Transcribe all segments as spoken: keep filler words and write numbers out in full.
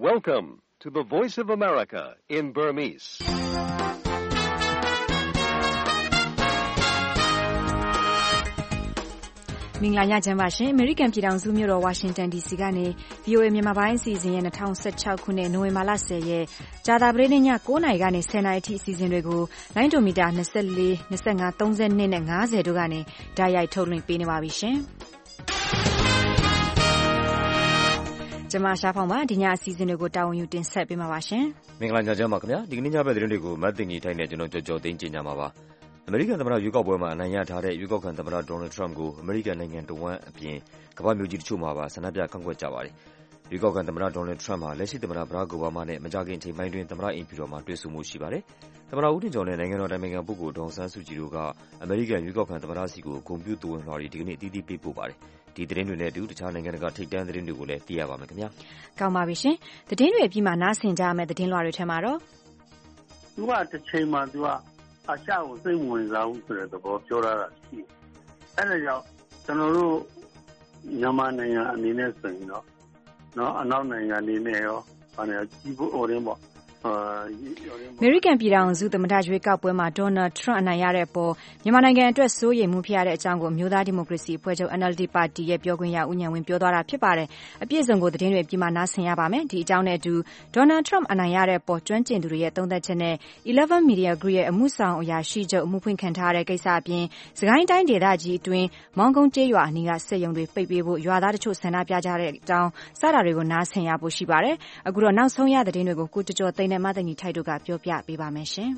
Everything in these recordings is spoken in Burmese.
Welcome to the Voice of America in Burmese. ။မင်္ဂလာညချမ်းပါရှင်။ American ပြည်ထောင်စုမြို့တော် Washington ဒီ စီ ကနေ ဗွီအိုအေ မြန်မာပိုင်းအစီအစဉ်ရဲ့၂၀၁၆ခုနှစ်နိုဝင်ဘာလ၁၀ရက်ကြာသပတေးနေ့ည၉နာရီကနေ၁၀နာရီအထိအစီအစဉ်တွေကိုလိုင်းဒိုမီတာ၂၄ ၂၅ ၃၂နဲ့၅၀တို့ကနေတိုက်ရိုက်ထုတ်လွှင့်ပေးနေပါပြီရှင်။ကျွန်မရှားဖောင်ပါဒီညအစီအစဉ်တွေကိုတာဝန်ယူတင်ဆက်ပေးမှာပါရှင်။မင်္ဂလာညချမ်းပါခင်ဗျာ။ဒီကနေ့ညဘက်သတင်းတွေကိုမတ်တင်ကြီးထိုင်းနဲ့ကျွန်တော်ကြော်ကြော်သိန်းကျင်ကြမှာပါ။အမေရိကန်သမ္မတရွေးကောက်ပွဲမှာအနိုင်ရထားတဲ့ရွေးကောက်ခံသမ္မတဒေါ်နယ်ထရမ့်ကိုအမေရိကန်နိုင်ငံတဝန်းအပြင်ကမ္ဘာမျိုးကြီးတချို့မှာပါဆန္ဒပြကန့်ကွက်ကြပါတယ်။ရွေးကောက်ခံသမ္မတဒေါ်နယ်ထရမ့်ဟာလက်ရှိသမ္မတဘရာ့ခ်အိုဘားမားနဲ့မကြာခင်အချိန်ပိုင်းတွင်သမ္မတအိမ်ဖြူတော်မှာတွေ့ဆုံမှုရှိပါတယ်။သမ္မတဦးထင်ကျော်နဲ့နိုင်ငံတော်တိုင်ပင်ခံပုဂ္ဂိုလ်ဒေါ်အောင်ဆန်းစုကြည်တို့ကအမေရိကန်ရွေးကောက်ခံသမ္မတစီကိုဂုဏ်ပြုသဝဏ်လွှာတွေဒီကနေ့အသီးသီးပေးပို့ပါတယ်။ဒီသတင်းတွေနဲ့အတူတခြားနိုင်ငံတကာထိပ်တန်းသတင်းတွေကိုလည်းသိရပါမယ်ခင်ဗျာ။ကောင်းပါပြီရှင်။သတင်းတွေအပြီးမှာနားဆင်ကြရမယ့်သတင်းလွှာတွေထဲမှာတော့သူကတစ်ချိန်မှာသူကအရှကိုစိတ်ဝင်စားမှုဆိုတဲ့သဘောပြောတာရှိတယ်။အဲဒါကြောင့်ကျွန်တော်တို့မြန်မာနိုင်ငံအနေနဲ့ဆိုရင်တော့နော်အနောက်နိုင်ငံအနေနဲ့ရောဘာလဲကြီးဖို့ order ပေါ့အမေရိကန်ပြည်ထောင်စုသမ္မတရွေးကောက်ပွဲမှာဒေါ်နယ်ထရမ့်အနိုင်ရတဲ့အပေါ်မြန်မာနိုင်ငံအတွက်စိုးရိမ်မှုဖြစ်ရတဲ့အကြောင်းကိုအမျိုးသားဒီမိုကရေစီအဖွဲ့ချုပ် N L D ပါတီရဲ့ပြောခွင့်ရဦးဉာဏ်ဝင်းပြောသွားတာဖြစ်ပါတယ်။အပြည့်အစုံကိုသတင်းတွေပြီးမှနားဆင်ရပါမယ်။ဒီအကြောင်းနဲ့အတူဒေါ်နယ်ထရမ့်အနိုင်ရတဲ့အပေါ်ကျွမ်းကျင်သူတွေရဲ့သုံးသပ်ချက်နဲ့eleven Media Group ရဲ့အမှုဆောင်အရာရှိချုပ်အမှုဖွင့်ခံထားတဲ့ကိစ္စအပြင်စကိုင်းတိုင်းဒေသကြီးအတွင်းမောင်ကုန်းကျေးရွာအနီးကစက်ရုံတွေပိတ်ပေးဖို့ရွာသားတချို့ဆန္ဒပြကြတဲ့အကြောင်းစတာတွေကိုနားဆင်ရဖို့ရှိပါတယ်။အခုတော့နောက်ဆုံးရသတင်းတွေကိုကိုကျော်ကျော်သိန်းနဲ့မသိညီထိုက်တို့ကပြောပြပေးပါမယ်ရှင်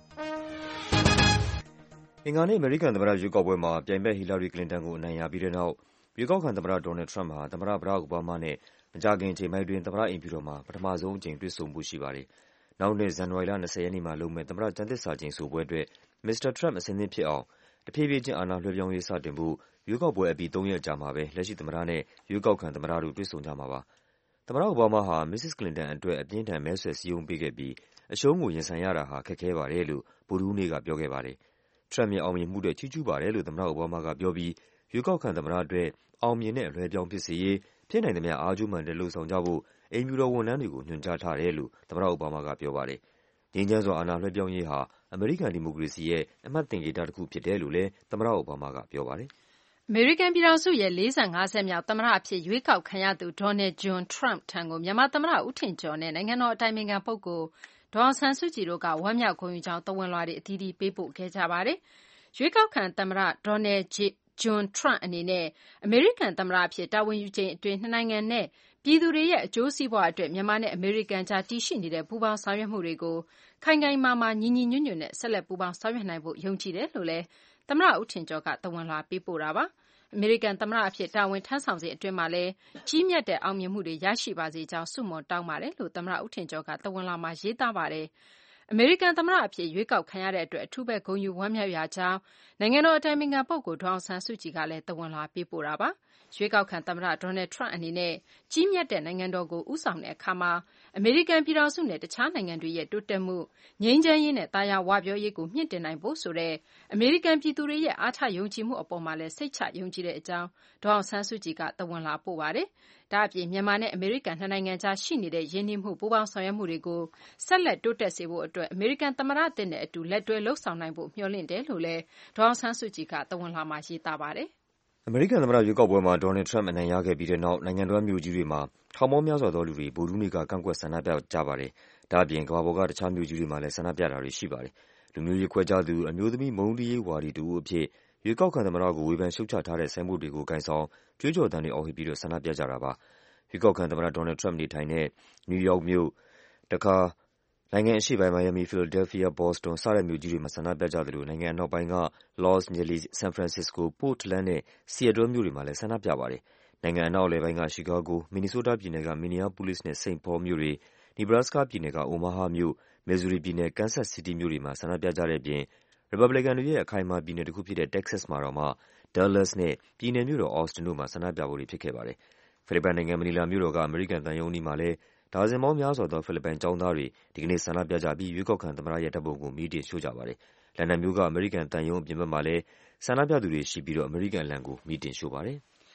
။အင်္ဂါနေ့အမေရိကန်သမ္မတရွေးကောက်ပွဲမှာပြိုင်ဘက်ဟီလာရီကလင်တန်ကိုအနိုင်ရပြီးတဲ့နောက်ရွေးကောက်ခံသမ္မတဒေါ်နယ်ထရမ့်ဟာသမ္မတဘရာ့ခ်အိုဘားမားနဲ့မကြာခင်အချိန်ပိုင်းတွင်သမ္မတအိမ်ဖြူတော်မှာပထမဆုံးအကြိမ်တွေ့ဆုံမှုရှိပါတယ်။နောက်နှစ်ဇန်နဝါရီလ၂၀ရက်နေ့မှာလုပ်မယ့်သမ္မတကျမ်းသစ္စာကျိန်ဆိုပွဲအတွက်မစ္စတာထရမ့်အဆင်သင့်ဖြစ်အောင်တဖြည်းဖြည်းချင်းအာဏာလွှဲပြောင်းရေးစတင်ဖို့ရွေးကောက်ပွဲအပြီးသုံးရက်ကြာမှာပဲလက်ရှိသမ္မတနဲ့ရွေးကောက်ခံသမ္မတတို့တွေ့ဆုံကြမှာပါ။သမ္မတအိုဘားမားဟာမစ္စစ်ကလင်တန်အတွက်အပြင်းထန်မဲဆွယ်စည်းရုံးပေးခဲ့ပြီးအရှုံးကိုရင်ဆိုင်ရတာဟာခက်ခဲပါတယ်လို့ဗုဒ္ဓဟူးနေ့ကပြောခဲ့ပါတယ်။ထရမ့်ရဲ့အောင်မြင်မှုအတွက်ချီးကျူးပါတယ်လို့သမ္မတအိုဘားမားကပြောပြီးရွေးကောက်ခံသမ္မတအတွက်အောင်မြင်တဲ့အလွှဲပြောင်းဖြစ်စေရေးဖြစ်နိုင်သမျှအားကျိုးမှန်တဲ့လှုံ့ဆော်ကြဖို့အိမ်ဖြူတော်ဝန်ထမ်းတွေကိုညွှန်ကြားထားတယ်လို့သမ္မတအိုဘားမားကပြောပါတယ်။ငြိမ်းချမ်းစွာအာဏာလွှဲပြောင်းရေးဟာအမေရိကန်ဒီမိုကရေစီရဲ့အမှတ်သင်္ကေတတစ်ခုဖြစ်တယ်လို့လည်းသမ္မတအိုဘားမားကပြောပါတယ်။အမေရိကန်ပြည်ထောင်စုရဲ့လေးဆယ့်ငါးဆက်မြောက်သမ္မတအဖြစ်ရွေးကောက်ခံရသူဒေါ်နယ်ဂျွန်ထရမ့်ထံကိုမြန်မာသမ္မတဦးထင်ကျော်နဲ့နိုင်ငံတော်အတိုင်ပင်ခံပုဂ္ဂိုလ်ဒေါ်အောင်ဆန်းစုကြည်တို့ကဝမ်းမြောက်ဂုဏ်ယူကြောင်းသဝဏ်လွှာတွေအသီးသီးပေးပို့ခဲ့ကြပါတယ်။ရွေးကောက်ခံသမ္မတဒေါ်နယ်ဂျွန်ထရမ့်အနေနဲ့အမေရိကန်သမ္မတအဖြစ်တာဝန်ယူချိန်အတွင်းနှစ်နိုင်ငံနဲ့ပြည်သူတွေရဲ့အကျိုးစီးပွားအတွက်မြန်မာနဲ့အမေရိကန်ကြားတည်ရှိနေတဲ့ပူးပေါင်းဆောင်ရွက်မှုတွေကိုခိုင်ခိုင်မာမာညီညီညွတ်ညွတ်နဲ့ဆက်လက်ပူးပေါင်းဆောင်ရွက်နိုင်ဖို့ယုံကြည်တယ်လို့လည်းသမ္မတဦးထင်ကျော်ကသဝဏ်လွှာပေးပို့တာပါ။အမေရိကန်သမ္မတအဖြစ်တာဝန်ထမ်းဆောင်စဉ်အတွင်းမှာလည်းကြီးမြတ်တဲ့အောင်မြင်မှုတွေရရှိပါစေကြောင်းဆုမွန်တောင်းပါတယ်လို့သမ္မတဦးထင်ကျော်ကသဝဏ်လွှာမှာရေးသားပါတယ်။အမေရိကန်သမ္မတအဖြစ်ရွေးကောက်ခံရတဲ့အတွက်အထူးပဲဂုဏ်ယူဝမ်းမြောက်ရကြောင်းနိုင်ငံတော်အတိုင်ပင်ခံပုဂ္ဂိုလ်ဒေါ်အောင်ဆန်းစုကြည်ကလည်းသဝဏ်လွှာပေးပို့တာပါ။ရွေးကောက်ခံသမ္မတဒေါ်နယ်ထရမ့်အနေနဲ့ကြီးမြတ်တဲ့နိုင်ငံတော်ကိုဦးဆောင်တဲ့အခါမှာအမေရိကန်ပြည်ထောင်စုနဲ့တခြားနိုင်ငံတွေရဲ့တိုးတက်မှုငြိမ်းချမ်းရေးနဲ့သာယာဝပြောရေးကိုမြင့်တင်နိုင်ဖို့ဆိုတဲ့အမေရိကန်ပြည်သူတွေရဲ့အားထယုံကြည်မှုအပေါ်မှာလည်းစိတ်ချယုံကြည်တဲ့အကြောင်းဒေါ်အောင်ဆန်းစုကြည်ကသဝဏ်လွှာပို့ပါတယ်။ဒါ့အပြင်မြန်မာနဲ့အမေရိကန်နှစ်နိုင်ငံကြားရှိနေတဲ့ရင်းနှီးမှုပူးပေါင်းဆောင်ရွက်မှုတွေကိုဆက်လက်တိုးတက်စေဖို့အတွက်အမေရိကန်သမ္မတသစ်နဲ့အတူလက်တွဲလှုပ်ဆောင်နိုင်ဖို့မျှော်လင့်တယ်လို့လည်းဒေါ်အောင်ဆန်းစုကြည်ကသဝဏ်လွှာမှာရေးသားပါတယ်။အမေရိကန်သမ္မတရွေးကောက်ပွဲမှာဒေါ်နယ်ထရမ့်အနိုင်ရခဲ့ပြီးတဲ့နောက်နိုင်ငံတော်မြို့ကြီးတွေမှာထောင်ပေါင်းများစွာသောလူတွေဗုဒ္ဓဟူးနေ့ကကန့်ကွက်ဆန္ဒပြကြပါတယ်။ဒါ့အပြင်ကမ္ဘာပေါ်ကတခြားမြို့ကြီးတွေမှာလည်းဆန္ဒပြတာတွေရှိပါတယ်။လူမျိုးရေးခွဲခြားသူအမျိုးသမီးမုန်းတီးရေးဝါဒီတဦးအဖြစ်ရွေးကောက်ခံသမ္မတကိုဝေဖန်ရှုတ်ချထားတဲ့ဆိုင်းဘုတ်တွေကိုကိုင်ဆောင်ကြွေးကြော်သံတွေအော်ဟစ်ပြီးတော့ဆန္ဒပြကြတာပါ။ရွေးကောက်ခံသမ္မတဒေါ်နယ်ထရမ့်နေထိုင်တဲ့နယူးယောက်မြို့တခါနိုင်ငံအရှေ့ပိုင်းမိုင်ယာမီ၊ဖီလာဒဲလ်ဖီးယား၊ဘော့စတွန်စတဲ့မြို့ကြီးတွေမှာဆန္ဒပြကြသလိုနိုင်ငံအနောက်ပိုင်းကလော့စ်၊နယ်လီ၊ဆန်ဖရန်စစ္စကို၊ပို့တ်လန်းနဲ့ဆီအက်တလ်မြို့တွေမှာလည်းဆန္ဒပြပါတယ်။နိုင်ငံအနောက်အလယ်ပိုင်းကချီကာဂို၊မင်နီဆိုးတားပြည်နယ်ကမင်နီယားပူးလစ်နဲ့စိန့်ပေါလ်မြို့တွေ၊နီဘရပ်စကားပြည်နယ်ကအိုမာဟာမြို့၊မစ်ဇူရီပြည်နယ်၊ကန်ဆတ်စီးတီးမြို့တွေမှာဆန္ဒပြကြတဲ့အပြင်ရီပတ်ဘလစ်ကန်တွေရဲ့အခိုင်အမာပြည်နယ်တခုဖြစ်တဲ့တက္ကဆက်စ်မှာတောင်မှဒါးလက်စ်နဲ့ပြည်နယ်မြို့တော်အော်စတင်တို့မှာဆန္ဒပြပွဲတွေဖြစ်ခဲ့ပါတယ်။ဖိလစ်ပိုင်နိုင်ငံမနီလာမြို့တော်ကအမေရိကန်သံရုံးအနီးမှာလည်းဒါဇင်ပေါင်းများစွာသောဖိလစ်ပိုင်ကျောင်းသားတွေဒီကနေ့ဆန္ဒပြကြပြီးရွေးကောက်ခံသမ္မတရဲ့ဓာတ်ပုံကိုမီးတင်ရှို့ကြပါတယ်။လန်ဒန်မြို့ကအမေရိကန်သံရုံးအပြင်ဘက်မှာလည်းဆန္ဒပြသူတွေရှိပြီးတော့အမေရိကန်အလံကိုမီးတင်ရှို့ပါတယ်။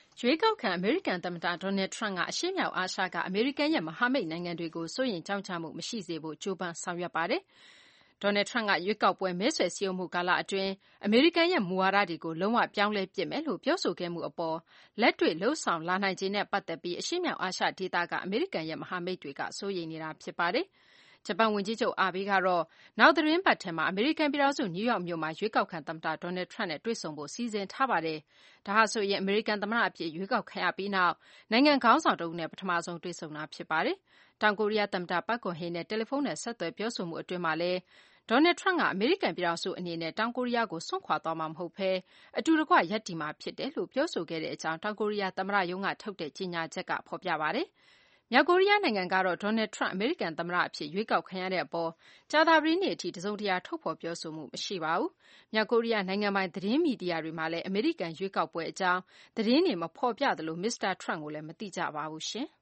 ရွေးကောက်ခံအမေရိကန်သမ္မတ Donald Trump ကအရှေ့မြောက်အာရှကအမေရိကန်ရဲ့မဟာမိတ်နိုင်ငံတွေကိုစိုးရိမ်ကြောင့်ကြမှုမရှိစေဖို့ကြိုးပမ်းဆောင်ရွက်ပါတယ်။ Donald Trump ကရွေးကောက်ပွဲမဲဆွယ်စည်းရုံးမှုကာလအတွင်းအမေရိကန်ရဲ့မူဝါဒတွေကိုလုံးဝပြောင်းလဲပစ်မယ်လို့ပြောဆိုခဲ့မှုအပေါ်လက်တွေ့လှုပ်ဆောင်လာနိုင်ခြေနဲ့ပတ်သက်ပြီးအရှေ့မြောက်အာရှဒေသကအမေရိကန်ရဲ့မဟာမိတ်တွေကစိုးရိမ်နေတာဖြစ်ပါတယ်။ဂျပန်ဝန်ကြီးချုပ်အာဘေးကတော့နောက်သီတင်းပတ်ထဲမှာအမေရိကန်ပြည်ထောင်စုနယူးယောက်မြို့မှာရွေးကောက်ခံသမ္မတ Donald Trump နဲ့တွေ့ဆုံဖို့စီစဉ်ထားပါတယ်။ဒါဟာဆိုရင်အမေရိကန်သမ္မတအဖြစ်ရွေးကောက်ခံရပြီးနောက်နိုင်ငံခေါင်းဆောင်တဦးနဲ့ပထမဆုံးတွေ့ဆုံတာဖြစ်ပါတယ်။တောင်ကိုရီးယားသမ္မတပတ်ကွန်ဟေနဲ့တယ်လီဖုန်းနဲ့ဆက်သွယ်ပြောဆိုမှုအတွင်းမှာလည်းDonald Trump ကအမေရိကန်ပြည်ထောင်စုအနေနဲ့တောင်ကိုရီးယားကိုစွန့်ခွာသွားမှာမဟုတ်ဘဲအတူတကွရပ်တည်မှာဖြစ်တယ်လို့ပြောဆိုခဲ့တဲ့အကြောင်းတောင်ကိုရီးယားသမ္မတရုံးကထုတ်တဲ့ကြေညာချက်ကဖော်ပြပါတယ်။မြောက်ကိုရီးယားနိုင်ငံကတော့ Donald Trump အမေရိကန်သမ္မတအဖြစ်ရွေးကောက်ခံရတဲ့အပေါ်ကြာသပတေးနေ့အထိတစုံတရာထုတ်ဖော်ပြောဆိုမှုမရှိပါဘူး။မြောက်ကိုရီးယားနိုင်ငံပိုင်သတင်းမီဒီယာတွေမှာလည်းအမေရိကန်ရွေးကောက်ပွဲအကြောင်းသတင်းတွေမဖော်ပြသလိုမစ္စတာ Trump ကိုလည်းမသိကြပါဘူးရှင်။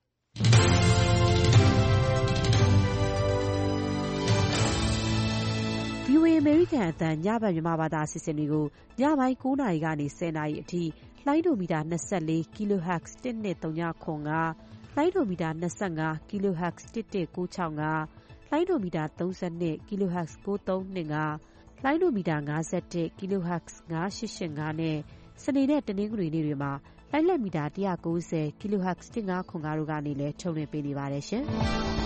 ဗွီအိုအေ အမေရိကန်အသံညဘက်မြန်မာဘာသာအစီအစဉ်တွေကိုညပိုင်း၉နာရီကနေ၁၀နာရီအထိလိုင်းဒိုမီတာ၂၄ kilohertz တစ်နှစ်သုံးခု၅လိုင်းဒိုမီတာ၂၅ kilohertz တစ်တစ်ကို၆၅လိုင်းဒိုမီတာ၃၂ kilohertz ကိုသုံး၂၅လိုင်းဒိုမီတာ၅၁ kilohertz ၅၈၈၅နဲ့စနေနဲ့တနင်္ဂနွေနေ့တွေမှာလိုင်းလက်မီတာ၁၉၀ kilohertz တစ်၅ခု၅တို့ကနေလည်းထုတ်လွှင့်ပေးနေပါတယ်ရှင်။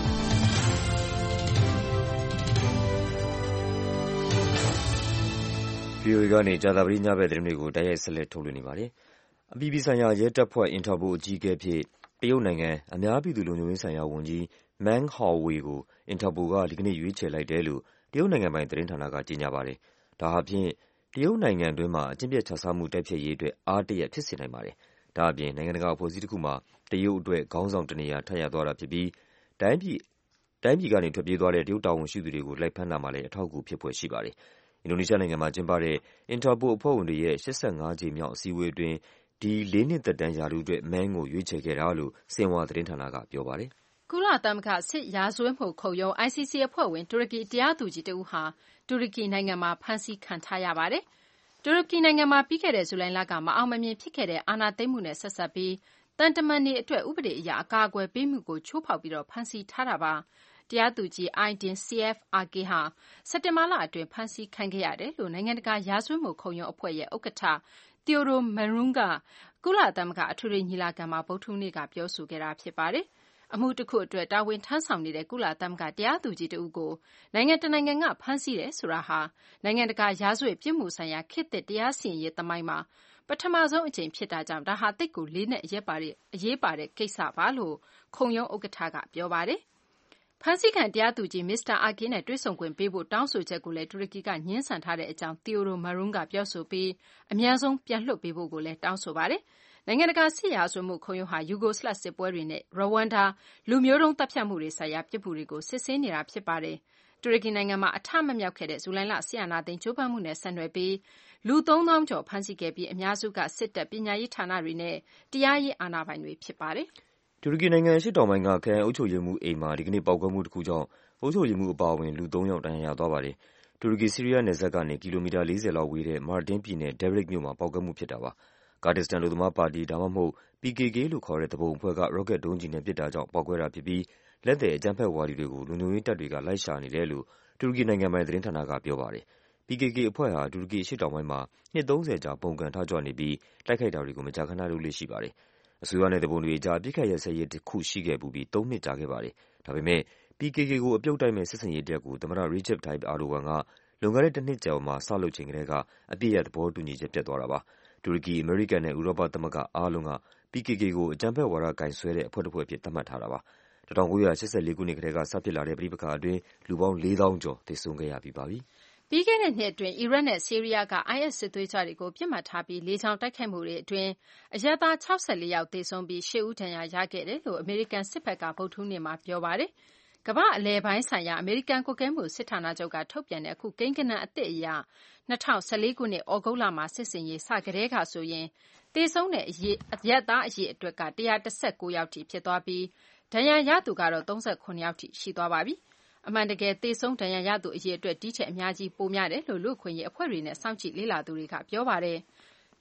ဗွီအိုအေကနေကြာသပတေးညဘက်သတင်းတွေကိုတိုက်ရိုက်ဆက်လက်ထုတ်လွှင့်နေပါတယ်။အပြည်ပြည်ဆိုင်ရာရဲတပ်ဖွဲ့ Interpol အကြီးအကဲဖြစ်တရုတ်နိုင်ငံအများပြည်သူလုံခြုံရေးဆိုင်ရာဝန်ကြီး Meng Hongwei ကို Interpol ကဒီကနေ့ရွေးချယ်လိုက်တယ်လို့တရုတ်နိုင်ငံပိုင်သတင်းဌာနကကြေညာပါတယ်။ဒါဟာဖြင့်တရုတ်နိုင်ငံတွင်းမှာအကျင့်ပျက်ခြစားမှုတိုက်ဖျက်ရေးအတွက်အားတရက်ဖြစ်စေနိုင်ပါတယ်။ဒါ့အပြင်နိုင်ငံတကာအဖွဲ့အစည်းတစ်ခုမှာတရုတ်အတွက်ခေါင်းဆောင်တနေရာထပ်ရသွားတာဖြစ်ပြီးတိုင်းပြည်တိုင်းပြည်ကနေထွက်ပြေးသွားတဲ့တရုတ်တာဝန်ရှိသူတွေကိုလိုက်ဖမ်းတာမှာလည်းအထောက်အကူဖြစ်ဖွယ်ရှိပါတယ်။အင်ဒိုနီးရှားနိုင်ငံမှာကျင်းပတဲ့ Interpol အဖွဲ့ဝင်တွေရဲ့၈၅ကြိမ်မြောက်အစည်းအဝေးအတွင်းဒီလေးနှစ်သက်တမ်းရာထူးအတွက် Meng ကိုရွေးချယ်ခဲ့တာလို့ဆင်ဟွာသတင်းဌာနကပြောပါတယ်။ကုလသမဂ္ဂစစ်ရာဇဝတ်မှုခုံရုံး I C C အဖွဲ့ဝင်တူရကီတရားသူကြီးတဦးဟာတူရကီနိုင်ငံမှာဖမ်းဆီးခံထားရပါတယ်။တူရကီနိုင်ငံမှာပြီးခဲ့တဲ့ဇူလိုင်လကမအောင်မမြင်ဖြစ်ခဲ့တဲ့အာဏာသိမ်းမှုနဲ့ဆက်စပ်ပြီးတန်တမန်တွေအတွက်ဥပဒေအရအကာအကွယ်ပေးမှုကိုချိုးဖောက်ပြီးဖမ်းဆီးထားတာပါ။တရားသူကြီး Aydin Saif Ergay ဟာစက်တင်ဘာလအတွင်းဖမ်းဆီးခံခဲ့ရတယ်လို့နိုင်ငံတကာရာဇဝတ်မှုခုံရုံးအဖွဲ့ရဲ့ဥက္ကဋ္ဌ Theodore Meron ကကုလသမဂ္ဂအထွေထွေညီလာခံမှာဗုဒ္ဓဟူးနေ့ကပြောဆိုခဲ့တာဖြစ်ပါတယ်။အမှုတစ်ခုအတွက်တာဝန်ထမ်းဆောင်နေတဲ့ကုလသမဂ္ဂတရားသူကြီးတဦးကိုနိုင်ငံတနိုင်ငံကဖမ်းဆီးတယ်ဆိုတာဟာနိုင်ငံတကာရာဇဝတ်ပြစ်မှုဆိုင်ရာခေတ်သစ်တရားစီရင်ရေးသမိုင်းမှာပထမဆုံးအကြိမ်ဖြစ်တာကြောင့်ဒါဟာသိပ်ကိုလေးနက်အရေးပါတဲ့အရေးပါတဲ့ကိစ္စပါလို့ခုံရုံးဥက္ကဋ္ဌကပြောပါတယ်။ဖမ်းဆီးခံတရားသူကြီးမစ္စတာအာဂီနဲ့တွေ့ဆုံခွင့်ပေးဖို့တောင်းဆိုချက်ကိုလည်းတူရကီကငြင်းဆန်ထားတဲ့အကြောင်း Theodore Meron ကပြောဆိုပြီးအမြန်ဆုံးပြန်လွှတ်ပေးဖို့ကိုလည်းတောင်းဆိုပါတယ်။နိုင်ငံတကာစစ်ရာဇဝတ်မှုခုံရုံးဟာယူဂိုစလတ်စစ်ပွဲတွေနဲ့ရဝမ်ဒါလူမျိုးတုံးသတ်ဖြတ်မှုတွေဆိုင်ရာပြစ်မှုတွေကိုစစ်ဆေးနေတာဖြစ်ပါတယ်။တူရကီနိုင်ငံမှာအထမမြောက်ခဲ့တဲ့ဇူလိုင်လစစ်အာဏာသိမ်းကြိုးပမ်းမှုနဲ့ဆက်နွယ်ပြီးလူသုံးသောင်းကျော်ဖမ်းဆီးခဲ့ပြီးအများစုကစစ်တပ်ပညာရေးဌာနတွေနဲ့တရားရေးအာဏာပိုင်တွေဖြစ်ပါတယ်။တူရကီနိုင်ငံအရှေ့တောင်ပိုင်းကခရိုင်အုပ်ချုပ်ရေးမှူးအိမ်မှာဒီကနေ့ပေါက်ကွဲမှုတစ်ခုကြောင့်အုပ်ချုပ်ရေးမှူးအပါအဝင်လူသုံးယောက်ဒဏ်ရာရသွားပါတယ်။တူရကီ-ဆီးရီးယားနယ်စပ်ကနေကီလိုမီတာ၄၀လောက်ဝေးတဲ့မာတင်ပြည်နယ်ဒဲရစ်မြို့မှာပေါက်ကွဲမှုဖြစ်တာပါ။ကာဒစ္စတန်အလုပ်သမားပါတီဒါမှမဟုတ် P K K လို့ခေါ်တဲ့သူပုန်အဖွဲ့ကရော့ကက်ဒုံးကျည်နဲ့ပစ်တာကြောင့်ပေါက်ကွဲတာဖြစ်ပြီးလက်သည်အကြမ်းဖက်ဝါဒီတွေကိုလုံခြုံရေးတပ်တွေကလိုက်ရှာနေတယ်လို့တူရကီနိုင်ငံပိုင်သတင်းဌာနကပြောပါတယ်။ P K K အဖွဲ့ဟာတူရကီအရှေ့တောင်ပိုင်းမှာနှစ်သုံးဆယ်ကြာပုန်ကန်ထကြွနေပြီးတိုက်ခိုက်တာတွေကိုမကြာခဏလုပ်လေ့ရှိပါတယ်။အစိုးရနဲ့သူပုန်တွေအကြားအပစ်အခတ်ရပ်စဲရေးတစ်ခုရှိခဲ့ဖူးပြီးသုံးနှစ်ကြာခဲ့ပါတယ်။ဒါပေမဲ့ P K K ကိုအပြုတ်တိုက်မဲ့စစ်ဆင်ရေးတစ်ရပ်ကိုသမ္မတ Recep Tayyip Erdogan ကလွန်ခဲ့တဲ့တစ်နှစ်ကျော်မှာစလုပ်ချိန်ကတည်းကအပစ်ရပ်သဘောတူညီချက်ပျက်သွားတာပါ။တူရကီ၊အမေရိကန်နဲ့ဥရောပသမဂ္ဂအားလုံးက P K K ကိုအကြမ်းဖက်ဝါဒကိုင်စွဲတဲ့အဖွဲ့တစ်ဖွဲ့အဖြစ်သတ်မှတ်ထားတာပါ။၁၉၈၄ခုနှစ်ကတည်းကစဖြစ်လာတဲ့ပဋိပက္ခအတွင်းလူပေါင်းလေးသောင်းကျော်သေဆုံးခဲ့ရပြီးပါပြီ။ပြီးခဲ့တဲ့နှစ်အတွင်းအီရတ်နဲ့ဆီးရီးယားက I S စစ်သွေးကြွတွေကိုပစ်မှတ်ထားပြီးလေကြောင်းတိုက်ခိုက်မှုတွေအတွင်းအရပ်သား၆၄ယောက်သေဆုံးပြီး၈ဦးဒဏ်ရာရခဲ့တယ်လို့အမေရိကန်စစ်ဘက်ကဗုဒ္ဓဟူးနေ့မှာပြောပါတယ်။ကမ္ဘာ့အလယ်ပိုင်းဆိုင်ရာအမေရိကန်ကွပ်ကဲမှုစစ်ဌာနချုပ်ကထုတ်ပြန်တဲ့အခုကိန်းဂဏန်းအသစ်အရ၂၀၁၄ခုနှစ်သြဂုတ်လမှာစစ်ဆင်ရေးစကတည်းကဆိုရင်သေဆုံးတဲ့အရပ်သားအရေအတွက်က၁၁၉ယောက်ထိဖြစ်သွားပြီးဒဏ်ရာရသူကတော့၃၇ယောက်ထိရှိသွားပါပြီ။အမှန်တကယ်သေဆုံးဒဏ်ရာရသူအရေအတွက်ဒီထက်အများကြီးပိုများတယ်လို့လူ့အခွင့်အရေးအဖွဲ့တွေနဲ့စောင့်ကြည့်လေ့လာသူတွေကပြောပါတယ်။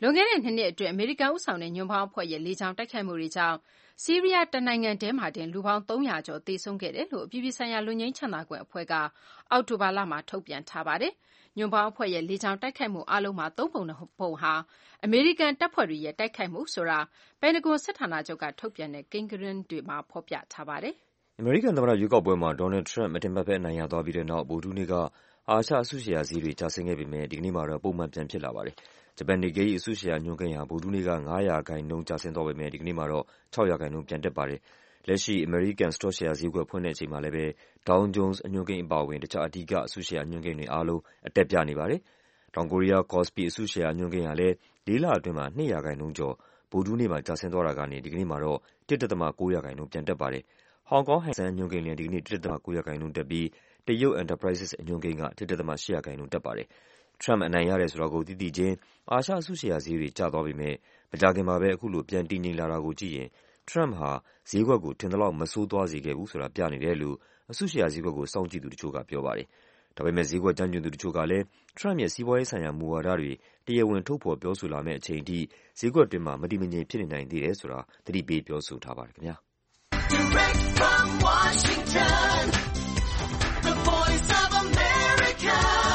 လွန်ခဲ့တဲ့နှစ်နှစ်အတွင်းအမေရိကန်ဦးဆောင်တဲ့ညွန့်ပေါင်းအဖွဲ့ရဲ့လေကြောင်းတိုက်ခိုက်မှုတွေကြောင့်ဆီးရီးယားတနိုင်ငံတည်းမှာတင်လူပေါင်းသုံးရာကျော်သေဆုံးခဲ့တယ်လို့အပြည်ပြည်ဆိုင်ရာလူငြိမ်းချမ်းသာခွင့်အဖွဲ့ကအောက်တိုဘာလမှာထုတ်ပြန်ထားပါတယ်။ညွန့်ပေါင်းအဖွဲ့ရဲ့လေကြောင်းတိုက်ခိုက်မှုအားလုံးမှာသုံးပုံပုံဟာအမေရိကန်တပ်ဖွဲ့တွေရဲ့တိုက်ခိုက်မှုဆိုတာပန်တဂွန်စစ်ဌာနချုပ်ကထုတ်ပြန်တဲ့ကိန်းဂဏန်းတွေမှာဖော်ပြထားပါတယ်။အမေရိကန်သမ္မတရွေးကောက်ပွဲမှာဒေါ်နယ်ထရန့်မတင်ပတ်ဘဲအနိုင်ရသွားပြီးတဲ့နောက်ဗုဒ္ဓဟူးနေ့ကအာရှအစုရှယ်ယာဈေးတွေကျဆင်းခဲ့ပေမဲ့ဒီကနေ့မှာတော့ပုံမှန်ပြန်ဖြစ်လာပါတယ်။ဂျပန်နစ်ကေးအစုရှယ်ယာညွှန်းကိန်းဟာဗုဒ္ဓဟူးနေ့ကငါးရာခိုင်နှုန်းကျဆင်းသွားပေမဲ့ဒီကနေ့မှာတော့ခြောက်ရာခိုင်နှုန်းပြန်တက်ပါတယ်။လက်ရှိအမေရိကန်စတော့ရှယ်ယာဈေးကွက်ဖွင့်တဲ့အချိန်မှာလည်းပဲ Dow Jones အညွှန်းကိန်းအပါအဝင်တခြားအဓိကအစုရှယ်ယာညွှန်းကိန်းတွေအားလုံးအတက်ပြနေပါတယ်။တောင်ကိုရီးယား Kospi အစုရှယ်ယာညွှန်းကိန်းဟာလည်းလေးလအတွင်းမှာနှစ်ရာခိုင်နှုန်းကျော်ဗုဒ္ဓဟူးနေ့မှာကျဆင်းသွားတာကနေဒီကနေ့မှာတော့တစ်ဒသမကိုးရာခိုင်နှုန်းပြန်တက်ပါတယ်။ဟောင်ကောင်ဟန်ဆန်အညွှန်းကိန်းလည်းဒီကနေ့တစ်ဒသမကိုးရာခိုင်နှုန်းတက်ပြီးတရုတ် Enterprises အညွှန်းကိန်းကတစ်ဒသမရှစ်ရာခိုင်နှုန်းတက်ပါတယ်။ ထရမ့်အနိုင်ရတယ်ဆိုတာကိုသိသိချင်းအာရှအစုရှယ်ယာဈေးတွေကျသွားပေမဲ့မကြာခင်မှာပဲအခုလိုပြန်တည်ငြိမ်လာတာကိုကြည့်ရင်ထရမ့်ဟာဈေးကွက်ကိုထင်သလောက်မဆိုးသွားစေခဲ့ဘူးဆိုတာပြနေတယ်လို့အစုရှယ်ယာဈေးကွက်ကိုစောင့်ကြည့်သူတချို့ကပြောပါတယ်။ဒါပေမဲ့ဈေးကွက်ကျွမ်းကျင်သူတချို့ကလည်းထရမ့်ရဲ့စီးပွားရေးဆိုင်ရာမူဝါဒတွေတရားဝင်ထုတ်ဖော်ပြောဆိုလာမယ့်အချိန်ထိဈေးကွက်တွင်းမှာမတည်မငြိမ်ဖြစ်နေနိုင်သေးတယ်ဆိုတာသတိပေးပြောဆိုထားပါတယ်ခင်ဗျာ။ Direct from Washington, the Voice of America,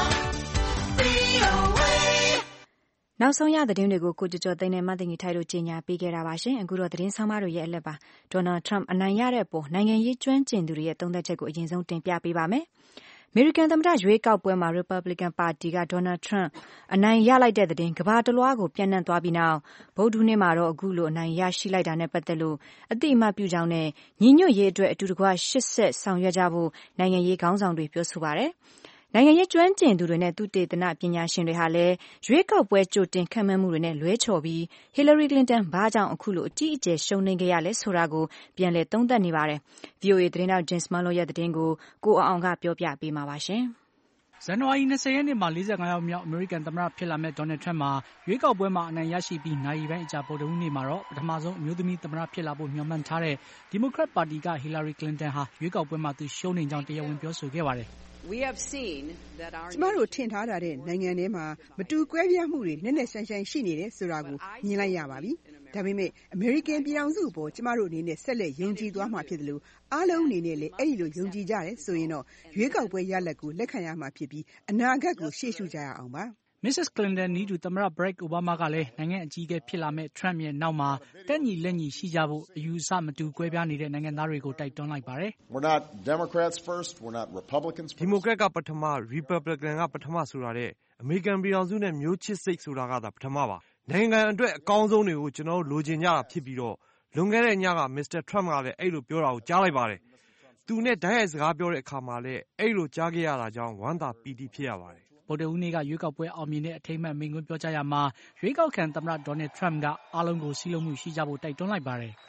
နောက်ဆုံးရသတင်းတွေကိုကိုကျော်ကျော်သိန်းနဲ့မသိငီထိုက်တို့ကြီးညာပေးခဲ့တာပါရှင်အခုတော့သတင်းဆောင်မတို့ရဲ့အလက်ပါဒေါ်နယ်ထရမ့်အနိုင်ရတဲ့ပေါ်နိုင်ငံရေးကျွမ်းကျင်သူတွေရဲ့သုံးသပ်ချက်ကိုအရင်ဆုံးတင်ပြပေးပါမယ်အမေရိကန်သမ္မတရွေးကောက်ပွဲမှာ Republican ပါတီကဒေါ်နယ်ထရမ့်အနိုင်ရလိုက်တဲ့သတင်းကမ္ဘာတလွှားကိုပြန့်နှံ့သွားပြီးနောက်ဗုဒ္ဓဟူးနေ့မှာတော့အခုလိုအနိုင်ရရှိလိုက်တာနဲ့ပတ်သက်လို့အတိအမှတ်ပြုကြောင်းနဲ့ညီညွတ်ရေးအတွက်အတူတကွရှစ်ဆက်ဆောင်ရွက်ကြဖို့နိုင်ငံရေးခေါင်းဆောင်တွေပြောဆိုပါတယ်နိုင်ငံရေးကျွမ်းကျင်သူတွေနဲ့သုတေသနပညာရှင်တွေဟာလည်းရွေးကောက်ပွဲကြိုတင်ခန့်မှန်းမှုတွေနဲ့လွဲချော်ပြီး Hillary Clinton ဘာကြောင့်အခုလိုအကြီးအကျယ်ရှုံးနိမ့်ခဲ့ရလဲဆိုတာကိုပြန်လည်သုံးသပ်နေပါတယ်။ V O A သတင်းထောက် James Malloy ရဲ့သတင်းကိုကိုအောင်အောင်ကပြောပြပေးမှာပါရှင်။ဇန်နဝါရီ၂၀ရက်နေ့မှာလေးဆယ့်ငါးယောက်မြောက်အမေရိကန်သမ္မတဖြစ်လာမဲ့ဒေါ်နယ်ထရမ့်မှာရွေးကောက်ပွဲမှာအနိုင်ရရှိပြီးနာရီပိုင်းအကြာဗုဒ္ဓဟူးနေ့မှာတော့ပထမဆုံးအမျိုးသမီးသမ္မတဖြစ်လာဖို့မျှော်မှန်းထားတဲ့ဒီမိုကရက်ပါတီက Hillary Clinton ဟာရွေးကောက်ပွဲမှာသူရှုံးနိမ့်ကြောင်းတရားဝင်ပြောဆိုခဲ့ပါတယ်။ "ကျမတို့ထင်ထားတာတဲ့နိုင်ငံထဲမှာမတူကွဲပြားမှုတွေနက်နက်ရှိုင်းရှိုင်းရှိနေတယ်ဆိုတာကိုမြင်လိုက်ရပါပြီ။ဒါပေမဲ့အမေရိကန်ပြည်ထောင်စုအပေါ်ကျမတို့အနေနဲ့ဆက်လက်ယုံကြည်သွားမှာဖြစ်တယ်လို့အားလုံးအနေနဲ့လည်းအဲ့ဒီလိုယုံကြည်ကြတယ်ဆိုရင်တော့ရွေးကောက်ပွဲရလဒ်ကိုလက်ခံရမှာဖြစ်ပြီးအနာဂတ်ကိုရှေ့ရှုကြရအောင်ပါ။မစ္စစ် Clinton နည်းတူသမ္မတ Barack Obama ကလည်းနိုင်ငံအကြီးအကဲဖြစ်လာမဲ့ထရမ့်ရဲ့နောက်မှာတက်ညီလက်ညီရှိကြဖို့အယူအဆမတူကွဲပြားနေတဲ့နိုင်ငံသားတွေကိုတိုက်တွန်းလိုက်ပါတယ်။ "ဒီမိုကရက်ကပထမ Republican ကပထမဆိုတာတဲ့အမေရိကန်ပြည်ထောင်စုနဲ့မျိုးချစ်စိတ်ဆိုတာကသာပထမပါ။နိုင်ငံအတွက်အကောင်းဆုံးတွေကိုကျွန်တော်တို့လိုချင်ကြတာဖြစ်ပြီးတော့လွန်ခဲ့တဲ့ညကမစ္စတာထရမ့်ကလည်းအဲ့လိုပြောတာကိုကြားလိုက်ပါတယ်။သူနဲ့တိုက်ရိုက်စကားပြောတဲ့အခါမှာလည်းအဲ့လိုကြားခဲ့ရတာကြောင့်ဝမ်းသာပီတိဖြစ်ရပါတယ်။ဗုဒ္ဓဟူးနေ့ကရွေးကောက်ပွဲအောင်မြင်တဲ့အထိမ်းအမှတ်မိန့်ခွန်းပြောကြားရာမှာရွေးကောက်ခံသမ္မတဒေါ်နယ်ထရမ့်ကအားလုံးကိုစည်းလုံးမှုရှိကြဖို့တိုက်တွန်းလိုက်ပါတယ်။ "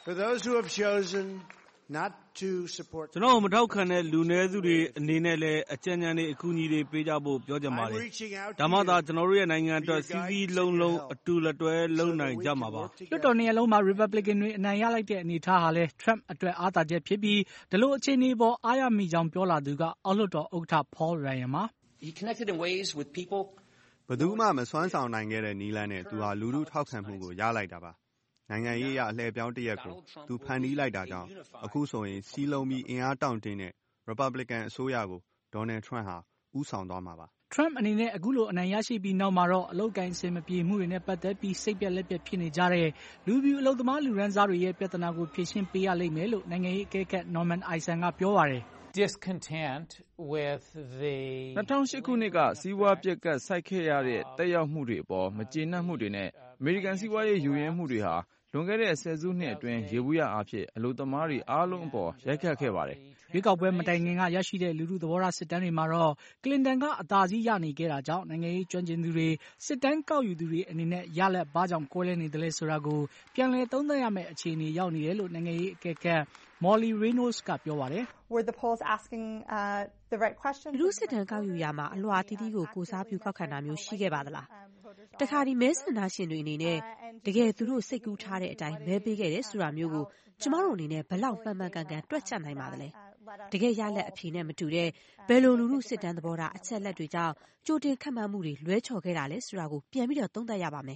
ကျွန်တော်မထောက်ခံတဲ့လူနည်းစုတွေအနေနဲ့လည်းအကြံဉာဏ်တွေအကူအညီတွေပေးကြဖို့ပြောချင်ပါတယ်။ဒါမှသာကျွန်တော်တို့ရဲ့နိုင်ငံအတွက်စည်းစည်းလုံးလုံးအတူလက်တွဲလုပ်နိုင်ကြမှာပါ။လွှတ်တော်နှစ်ရပ်လုံးမှာ Republican တွေအနိုင်ရလိုက်တဲ့အနေအထားဟာလည်းထရမ့်အတွက်အားသာချက်ဖြစ်ပြီးဒီလိုအခြေအနေပေါ်အားရမိကြောင်းပြောလာသူကအောက်လွှတ်တော်ဥက္ကဋ္ဌ Paul Ryan ပါ။ "ဘယ်သူမှမစွမ်းဆောင်နိုင်ခဲ့တဲ့နည်းလမ်းနဲ့သူဟာလူထုထောက်ခံမှုကိုရလိုက်တာပါ။နိုင်ငံရေးအရအလှည့်အပြောင်းတရပ်ကိုသူဖန်တီးလိုက်တာကြောင့်အခုဆိုရင်စည်းလုံးပြီးအင်အားတောင့်တင်းတဲ့ Republican အစိုးရကိုဒေါ်နယ်ထရမ့်ဟာဦးဆောင်သွားမှာပါ။ " ထရမ့်အနေနဲ့အခုလိုအနိုင်ရရှိပြီးနောက်မှာတော့အလုပ်အကိုင်အဆင်မပြေမှုတွေနဲ့ပတ်သက်ပြီးစိတ်ပျက်လက်ပျက်ဖြစ်နေကြတဲ့လူဖြူအလုပ်သမားလူတန်းစားတွေရဲ့ပြဿနာကိုဖြေရှင်းပေးရလိမ့်မယ်လို့နိုင်ငံရေးအကဲခတ် Norman Eisen ကပြောပါတယ်။ "၂၀၀၈ ခုနှစ်ကစီးပွားပျက်ကပ်ဆိုက်ခဲ့ရတဲ့သက်ရောက်မှုတွေအပေါ်မကျေနပ်မှုတွေနဲ့အမေရိကန်စီးပွားရေးယိုယွင်းမှုတွေဟာလွန်ခဲ့တဲ့ဆယ်စုနှစ်အတွင်းယေဘုယျအားဖြင့်အလုပ်သမားတွေအားလုံးအပေါ်ရိုက်ခတ်ခဲ့ပါတယ်။ရွေးကောက်ပွဲမတိုင်ခင်ကရရှိတဲ့လူထုသဘောထားစစ်တမ်းတွေမှာတော့ကလင်တန်ကအသာစီးရနေခဲ့တာကြောင့်နိုင်ငံရေးကျွမ်းကျင်သူတွေစစ်တမ်းကောက်ယူသူတွေအနေနဲ့ရလဒ်ဘာကြောင့်ကွဲလွဲနေသလဲဆိုတာကိုပြန်လည်သုံးသပ်ရမယ့်အခြေအနေရောက်နေတယ်လို့နိုင်ငံရေးအကဲခတ် Molly Reynolds ကပြောပါတယ်။ " လူထုစစ်တမ်းကောက်ယူရာမှာအလွှာအသီးသီးကိုကိုယ်စားပြုကောက်ခံတာမျိုးရှိခဲ့ပါသလား။တခါဒီမဲဆန္ဒရှင်တွေအနေနဲ့တကယ်သူတို့စိတ်ကူးထားတဲ့အတိုင်းမဲပေးခဲ့တယ်ဆိုတာမျိုးကိုကျမတို့အနေနဲ့ဘယ်လောက်မှန်မှန်ကန်ကန်တွက်ချက်နိုင်ပါသလဲ။တကယ်ရလဒ်အဖြေနဲ့မတူတဲ့ဘယ်လိုလူထုစစ်တမ်းသဘောထားအချက်လက်တွေကြောင့်ကြိုတင်ခန့်မှန်းမှုတွေလွဲချော်ခဲ့တာလဲဆိုတာကိုပြန်ပြီးတော့သုံးသပ်ရပါမယ်။ "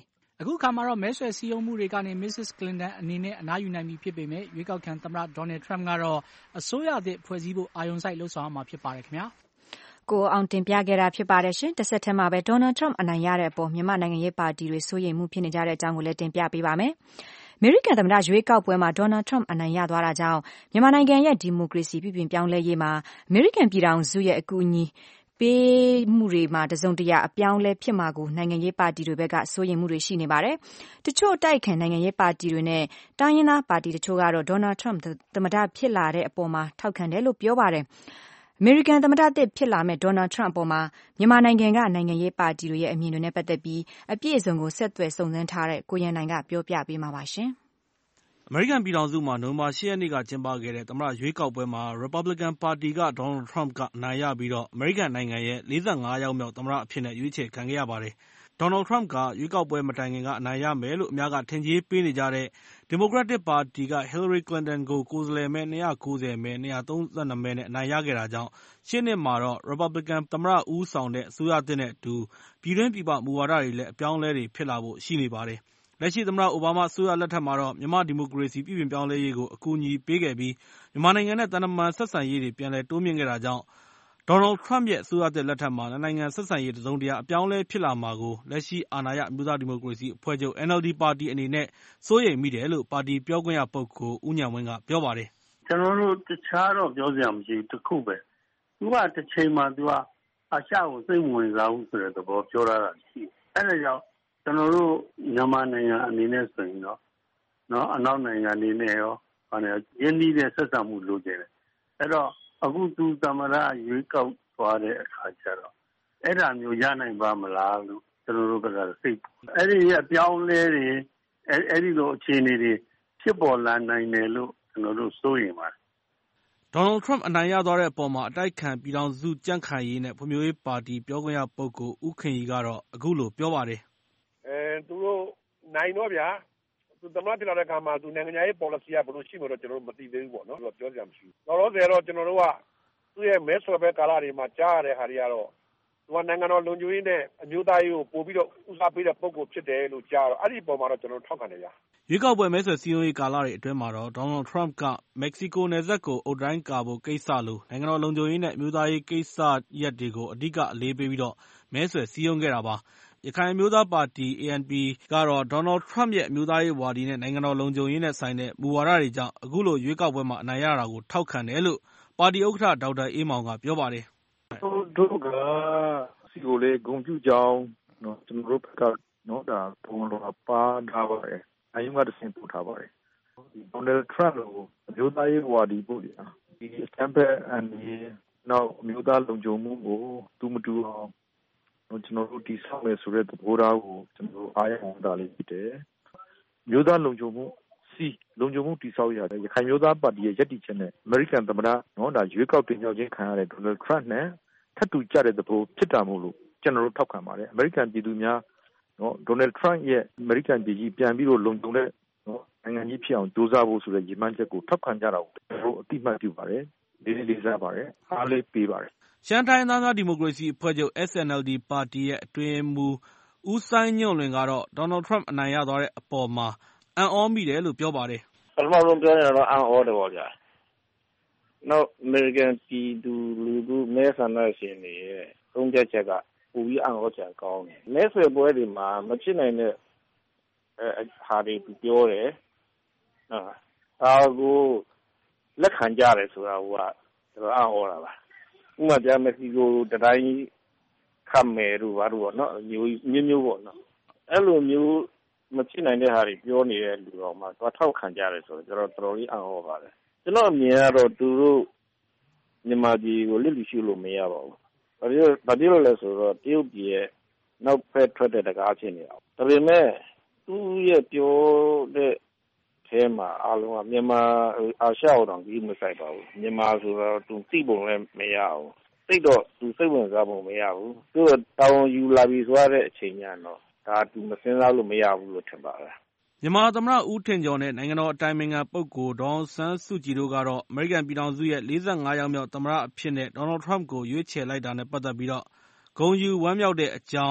အခုခါမှာတော့မဲဆွယ်စည်းရုံးမှုတွေကနေ မစ္စစ် Clinton အနေနဲ့အနားယူနိုင်ပြီဖြစ်ပေမဲ့ရွေးကောက်ခံသမ္မတ Donald Trump ကတော့အစိုးရသစ်ဖွဲ့စည်းဖို့အာရုံစိုက်လှုပ်ဆောင်ရမှာဖြစ်ပါတယ်ခင်ဗျာကိုအောင်တင်ပြခဲ့တာဖြစ်ပါတယ်ရှင်တစ်ဆက်တည်းမှာပဲ Donald Trump အနိုင်ရတဲ့အပေါ်မြန်မာနိုင်ငံရေးပါတီတွေစိုးရိမ်မှုဖြစ်နေကြတဲ့အကြောင်းကိုလည်းတင်ပြပေးပါမယ်အမေရိကန်သမ္မတရွေးကောက်ပွဲမှာ Donald Trump အနိုင်ရသွားတာကြောင့်မြန်မာနိုင်ငံရဲ့ဒီမိုကရေစီပြုပြင်ပြောင်းလဲရေးမှာအမေရိကန်ပြည်ထောင်စုရဲ့အကူအညီပေးမှုတွေမှာတစုံတရာအပြောင်းလဲဖြစ်မှာကိုနိုင်ငံရေးပါတီတွေဘက်ကစိုးရိမ်မှုတွေရှိနေပါတယ်။တချို့တိုက်ခံနိုင်ငံရေးပါတီတွေနဲ့တိုင်းရင်းသားပါတီတချို့ကတော့ Donald Trump သမ္မတဖြစ်လာတဲ့အပေါ်မှာထောက်ခံတယ်လို့ပြောပါတယ်။အမေရိကန်သမ္မတသစ်ဖြစ်လာမဲ့ Donald Trump အပေါ်မှာမြန်မာနိုင်ငံကနိုင်ငံရေးပါတီတွေရဲ့အမြင်တွေနဲ့ပတ်သက်ပြီးအပြည့်အစုံကိုဆက်သွယ်စုံစမ်းထားတဲ့ကိုရန်နိုင်ကပြောပြပေးမှာပါရှင်။အမေရိကန်ပြည်ထောင်စုမှာနိုဝင်ဘာ၈ရက်နေ့ကကျင်းပခဲ့တဲ့သမ္မတရွေးကောက်ပွဲမှာ Republican ပါတီက Donald Trump ကအနိုင်ရပြီးတော့အမေရိကန်နိုင်ငံရဲ့လေးဆယ့်ငါးယောက်မြောက်သမ္မတအဖြစ်နဲ့ရွေးချယ်ခံခဲ့ရပါတယ်။ Donald Trump ကရွေးကောက်ပွဲမတိုင်ခင်ကအနိုင်ရမယ်လို့အများကထင်ကြေးပေးနေကြတဲ့ Democratic ပါတီက Hillary Clinton ကိုကိုယ်စားလှယ်မဲ၂၉၀မဲ၂၃၂မဲနဲ့အနိုင်ရခဲ့တာကြောင့်ရှေ့နှစ်မှာတော့ Republican သမ္မတဦးဆောင်တဲ့အစိုးရသစ်နဲ့အတူပြည်တွင်းပြည်ပမူဝါဒတွေလည်းအပြောင်းအလဲတွေဖြစ်လာဖို့ရှိနေပါတယ်။လက်ရှိသမ္မတအိုဘားမားအစိုးရလက်ထက်မှာတော့မြန်မာဒီမိုကရေစီပြုပြင်ပြောင်းလဲရေးကိုအကူအညီပေးခဲ့ပြီးမြန်မာနိုင်ငံနဲ့သံတမန်ဆက်ဆံရေးတွေပြန်လည်တိုးမြှင့်ခဲ့တာကြောင့် Donald Trump ရဲ့အစိုးရသစ်လက်ထက်မှာနှစ်နိုင်ငံဆက်ဆံရေးတစုံတရာအပြောင်းအလဲဖြစ်လာမှာကိုလက်ရှိအာဏာရအမျိုးသားဒီမိုကရေစီအဖွဲ့ချုပ် N L D ပါတီအနေနဲ့စိုးရိမ်မိတယ်လို့ပါတီပြောခွင့်ရပုဂ္ဂိုလ်ဦးဉာဏ်ဝင်းကပြောပါတယ်။ကျွန်တော်တို့တခြားတော့ပြောစရာမရှိဘူးတစ်ခုပဲ။သူကတစ်ချိန်မှာသူကအာရှကိုစိတ်ဝင်စားဘူးဆိုတဲ့သဘောပြောတာရှိတယ်။အဲဒါကြောင့်ကျွန်တော်တို့မြန်မာနိုင်ငံအနေနဲ့ဆိုရင်တော့နော်အနောက်နိုင်ငံအနေနဲ့ရောဟာနေရင်းနှီးတဲ့ဆက်ဆံမှုလိုချင်တယ်အဲ့တော့အခုသူသမ္မတရွေးကောက်သွားတဲ့အခါကျတော့အဲ့ဒါမျိုးရနိုင်ပါမလားလို့ကျွန်တော်တို့ကစိတ်အဲ့ဒီအပြောင်းလဲတွေအဲ့အဲ့ဒီလိုအခြေအနေတွေဖြစ်ပေါ်လာနိုင်တယ်လို့ကျွန်တော်တို့စိုးရိမ်ပါတယ် Donald Trump အနိုင်ရသွားတဲ့အပေါ်မှာအတိုက်ခံပြည်ထောင်စုကြံ့ခိုင်ရေးနဲ့ဖွံ့ဖြိုးရေးပါတီပြောခွင့်ရပုဂ္ဂိုလ်ဦးခင်ရီကတော့အခုလိုပြောပါတယ်အဲသူတို့နိုင်တော့ဗျာသူသမ္မတဖြစ်လာတဲ့အခါမှာသူနိုင်ငံရေး policy ကဘယ်လိုရှိမလို့ကျွန်တော်တို့မသိသေးဘူးပေါ့နော်သူကပြောကြမှာရှိဘူးတော့တော့ဆိုတော့ကျွန်တော်တို့ကသူ့ရဲ့မဲဆွယ်ပွဲကာလတွေမှာကြားရတဲ့ဟာတွေကတော့သူကနိုင်ငံတော်လုံခြုံရေးနဲ့အမျိုးသားရေးကိုပို့ပြီးတော့ဦးစားပေးတဲ့ပုံကိုဖြစ်တယ်လို့ကြားတော့အဲ့ဒီပုံမှာတော့ကျွန်တော်ထောက်ခံတယ်ဗျာရွေးကောက်ပွဲမဲဆွယ်စည်းရုံးရေးကာလတွေအတွင်းမှာတော့ Donald Trump ကမက္ကဆီကိုနယ်စပ်ကိုအုတ်တိုင်းကာဖို့ကိစ္စလိုနိုင်ငံတော်လုံခြုံရေးနဲ့အမျိုးသားရေးကိစ္စရပ်တွေကိုအဓိကအလေးပေးပြီးတော့မဲဆွယ်စည်းရုံးခဲ့တာပါရခိုင်အမျိုးသားပါတီ A N P ကတော့ Donald Trump ရဲ့အမျိုးသားရေးဝါဒီနဲ့နိုင်ငံတော်လုံခြုံရေးနဲ့ဆိုင်တဲ့မူဝါဒတွေကြောင့်အခုလိုရွေးကောက်ပွဲမှာအနိုင်ရတာကိုထောက်ခံတယ်လို့ပါတီဥက္ကဋ္ဌဒေါက်တာအေးမောင်ကပြောပါတယ်။တို့ကစီကိုလေဂုံပြူကြောင်းနော်ကျွန်တော်တို့ကနော်ဒါပုံတော်ပါထားပါတယ်။အရင်ကတည်းကပို့ထားပါတယ်။ဒီ Donald Trump ကိုအမျိုးသားရေးဝါဒီပို့တယ်။ဒီစတမ်ပတ်အန်ဒီနောက်အမျိုးသားလုံခြုံမှုကိုတူမတူအောင်ကျွန်တော်တို့ဒီဆောက်မယ်ဆိုတဲ့သဘောထားကိုကျွန်တော်တို့အားရအောင်တာလေးဖြစ်တယ်။မျိုးသားလုံခြုံမှုစီလုံခြုံမှုတည်ဆောက်ရတယ်ရခိုင်မျိုးသားပါတီရဲ့ယက်တီချက်နဲ့အမေရိကန်သမ္မတနော်ဒါရွေးကောက်တင်မြှောက်ခြင်းခံရတဲ့ Donald Trump နဲ့ထပ်တူကြတဲ့သဘောဖြစ်တာမို့လို့ကျွန်တော်တို့ထောက်ခံပါတယ်။အမေရိကန်ပြည်သူများနော် Donald Trump ရဲ့အမေရိကန်ပြည်ကြီးပြန်ပြီးတော့လုံခြုံတဲ့နော်နိုင်ငံကြီးဖြစ်အောင်ကြိုးစားဖို့ဆိုတဲ့ရည်မှန်းချက်ကိုထောက်ခံကြတာကိုကျွန်တော်တို့အတိအမှတ်ပြုပါတယ်။လေးလေးလေးစားပါတယ်။အားလေးပေးပါတယ်ရှမ်းတိုင်းသားများဒီမိုကရေစီအဖွဲ့ချုပ် S N L D ပါတီရဲ့အတွင်းမူဦးစိုင်းညွန့်လွင်ကတော့ Donald Trump အနိုင်ရသွားတဲ့အပေါ်မှာအံ့ဩမိတယ်လို့ပြောပါတယ်ပထမဆုံးပြောရတော့အံ့ဩတယ်ပေါ့ဗျာနောက် American ပြည်သူလူထုမဲဆန္ဒရှင်တွေရဲ့သုံးချက်ချက်ကပူပြီးအံ့ဩကြကောင်းတယ်မဲဆွယ်ပွဲတွေမှာမဖြစ်နိုင်တဲ့အဲဟာတွေပြောတယ်နော်ဒါကိုလက်ခံကြတယ်ဆိုတာကကျွန်တော်အံ့ဩတာပါဥပမာပြမက္ကဆီကိုတတိုင်းခတ်မယ်တို့ဘာလို့ပေါ့နော်မျိုးမျိုးမျိုးပေါ့နော်အဲ့လိုမျိုးမဖြစ်နိုင်တဲ့ဟာတွေပြောနေတဲ့လူတော်မှာသွားထောက်ခံကြတယ်ဆိုတော့ကျွန်တော်တော်တော်လေးအံ့ဩပါတယ်ကျွန်တော်အမြင်ကတော့သူတို့မြန်မာပြည်ကိုလစ်လျှို့လို့မရပါဘူးဘာလို့ဘာလို့လဲဆိုတော့တရုတ်ပြည်ရဲ့နောက်ဖက်ထွက်တဲ့တကားဖြစ်နေအောင်ဒါပေမဲ့သူ့ရဲ့ပြောတဲ့အဲမှာအားလုံးကမြန်မာအာရှအောင်တော့ဒီမဆိုင်ပါဘူးမြန်မာဆိုတော့သူသိပုံလည်းမရအောင်သိတော့သူစိတ်ဝင်စားပုံမရဘူးသူတောင်းယူလာပြီးဆိုရတဲ့အချိန်ညတော့ဒါသူမစင်းစားလို့မရဘူးလို့ထင်ပါတယ်မြန်မာသမ္မတဦးထင်ကျော်နဲ့နိုင်ငံတော်အတိုင်ပင်ခံပုဂ္ဂိုလ်ဒေါ်အောင်ဆန်းစုကြည်တို့ကတော့အမေရိကန်ပြည်ထောင်စုရဲ့လေးဆယ့်ငါးယောက်မြောက်သမ္မတအဖြစ်နဲ့ Donald Trump ကိုရွေးချယ်လိုက်တာနဲ့ပတ်သက်ပြီးတော့ဂုဏ်ယူဝမ်းမြောက်တဲ့အကြောင်း